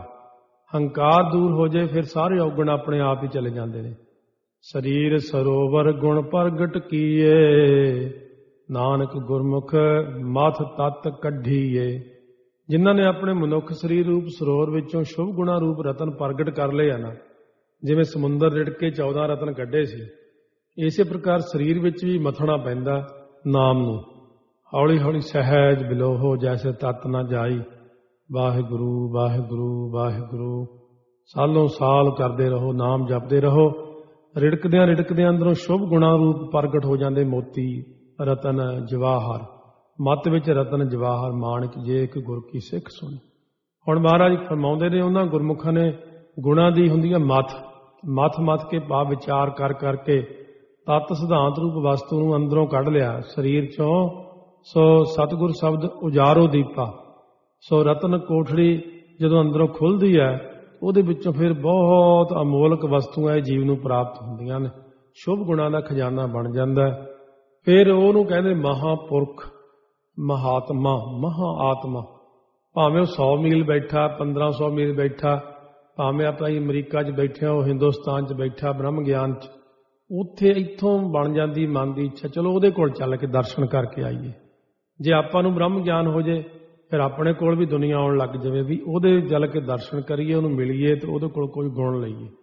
ਹੰਕਾਰ ਦੂਰ ਹੋ ਜਾਏ ਫਿਰ ਸਾਰੇ ਔਗਣ ਆਪਣੇ ਆਪ ਹੀ ਚਲੇ ਜਾਂਦੇ ਨੇ। ਸਰੀਰ ਸਰੋਵਰ ਗੁਣ ਪ੍ਰਗਟ ਕੀਏ, ਨਾਨਕ ਗੁਰਮੁਖ ਮਥ ਤਤ ਕੱਢੀਏ। ਜਿਨ੍ਹਾਂ ਨੇ ਆਪਣੇ ਮਨੁੱਖ ਸਰੀਰ ਰੂਪ ਸਰੋਵਰ ਵਿੱਚੋਂ ਸ਼ੁਭ ਗੁਣਾ ਰੂਪ ਰਤਨ ਪ੍ਰਗਟ ਕਰ ਲਏ ਆ ਨਾ, ਜਿਵੇਂ ਸਮੁੰਦਰ ਰਿੜ ਕੇ ਚੌਦਾਂ ਰਤਨ ਕੱਢੇ ਸੀ, ਇਸੇ ਪ੍ਰਕਾਰ ਸਰੀਰ ਵਿੱਚ ਵੀ ਮਥਣਾ ਪੈਂਦਾ ਨਾਮ ਨੂੰ। ਹੌਲੀ ਹੌਲੀ ਸਹਿਜ ਬਿਲੋਹੋ ਜੈਸੇ ਤਤ ਨਾ ਜਾਈ। ਵਾਹਿਗੁਰੂ ਵਾਹਿਗੁਰੂ ਵਾਹਿਗੁਰੂ ਸਾਲੋਂ ਸਾਲ ਕਰਦੇ ਰਹੋ, ਨਾਮ ਜਪਦੇ ਰਹੋ। ਰਿੜਕਦਿਆਂ ਰਿੜਕਦਿਆਂ ਅੰਦਰੋਂ ਸ਼ੁਭ ਗੁਣਾ ਰੂਪ ਪ੍ਰਗਟ ਹੋ ਜਾਂਦੇ ਮੋਤੀ ਰਤਨ ਜਵਾਹਰ। ਮੱਤ ਵਿੱਚ ਰਤਨ ਜਵਾਹਰ ਮਾਣਕ ਜੇ ਇੱਕ ਗੁਰ ਕੀ ਸਿੱਖ ਸੁਣ। ਹੁਣ ਮਹਾਰਾਜ ਫਰਮਾਉਂਦੇ ਨੇ ਉਹਨਾਂ ਗੁਰਮੁਖਾਂ ਨੇ ਗੁਣਾਂ ਦੀ ਹੁੰਦੀ ਹੈ ਮੱਥ। ਮੱਥ ਮੱਥ ਕੇ ਭਾਵ ਵਿਚਾਰ ਕਰ ਕਰਕੇ ਤਤ ਸਿਧਾਂਤ ਰੂਪ ਵਸਤੂ ਨੂੰ ਅੰਦਰੋਂ ਕੱਢ ਲਿਆ ਸਰੀਰ ਚੋਂ। ਸੋ ਸਤਿਗੁਰ ਸ਼ਬਦ ਉਜਾਰੋ ਦੀਪਾ। ਸੋ ਰਤਨ ਕੋਠੜੀ ਜਦੋਂ ਅੰਦਰੋਂ ਖੁੱਲ੍ਹਦੀ ਹੈ, ਉਹਦੇ ਵਿੱਚੋਂ ਫਿਰ ਬਹੁਤ ਅਮੋਲਕ ਵਸਤੂਆਂ ਇਹ ਜੀਵ ਨੂੰ ਪ੍ਰਾਪਤ ਹੁੰਦੀਆਂ ਨੇ। ਸ਼ੁਭ ਗੁਣਾਂ ਦਾ ਖਜ਼ਾਨਾ ਬਣ ਜਾਂਦਾ। ਫਿਰ ਉਹਨੂੰ ਕਹਿੰਦੇ ਮਹਾਂਪੁਰਖ, ਮਹਾਤਮਾ, ਮਹਾਂ ਆਤਮਾ। ਭਾਵੇਂ ਉਹ ਸੌ ਮੀਲ ਬੈਠਾ, ਪੰਦਰਾਂ ਸੌ ਮੀਲ ਬੈਠਾ, ਭਾਵੇਂ ਆਪਾਂ ਅਮਰੀਕਾ 'ਚ ਬੈਠੇ ਹਾਂ, ਉਹ ਹਿੰਦੁਸਤਾਨ 'ਚ ਬੈਠਾ ਬ੍ਰਹਮ ਗਿਆਨ 'ਚ, ਉੱਥੇ ਇੱਥੋਂ ਬਣ ਜਾਂਦੀ ਮਨ ਦੀ ਇੱਛਾ ਚਲੋ ਉਹਦੇ ਕੋਲ ਚੱਲ ਕੇ ਦਰਸ਼ਨ ਕਰਕੇ ਆਈਏ। ਜੇ ਆਪਾਂ ਨੂੰ ਬ੍ਰਹਮ ਗਿਆਨ ਹੋ ਜੇ, ਫਿਰ ਆਪਣੇ ਕੋਲ ਵੀ ਦੁਨੀਆ ਆਉਣ ਲੱਗ ਜਾਵੇ ਵੀ ਉਹਦੇ ਚੱਲ ਕੇ ਦਰਸ਼ਨ ਕਰੀਏ, ਉਹਨੂੰ ਮਿਲੀਏ ਤੇ ਉਹਦੇ ਕੋਲ ਕੋਈ ਗੁਣ ਲਈਏ।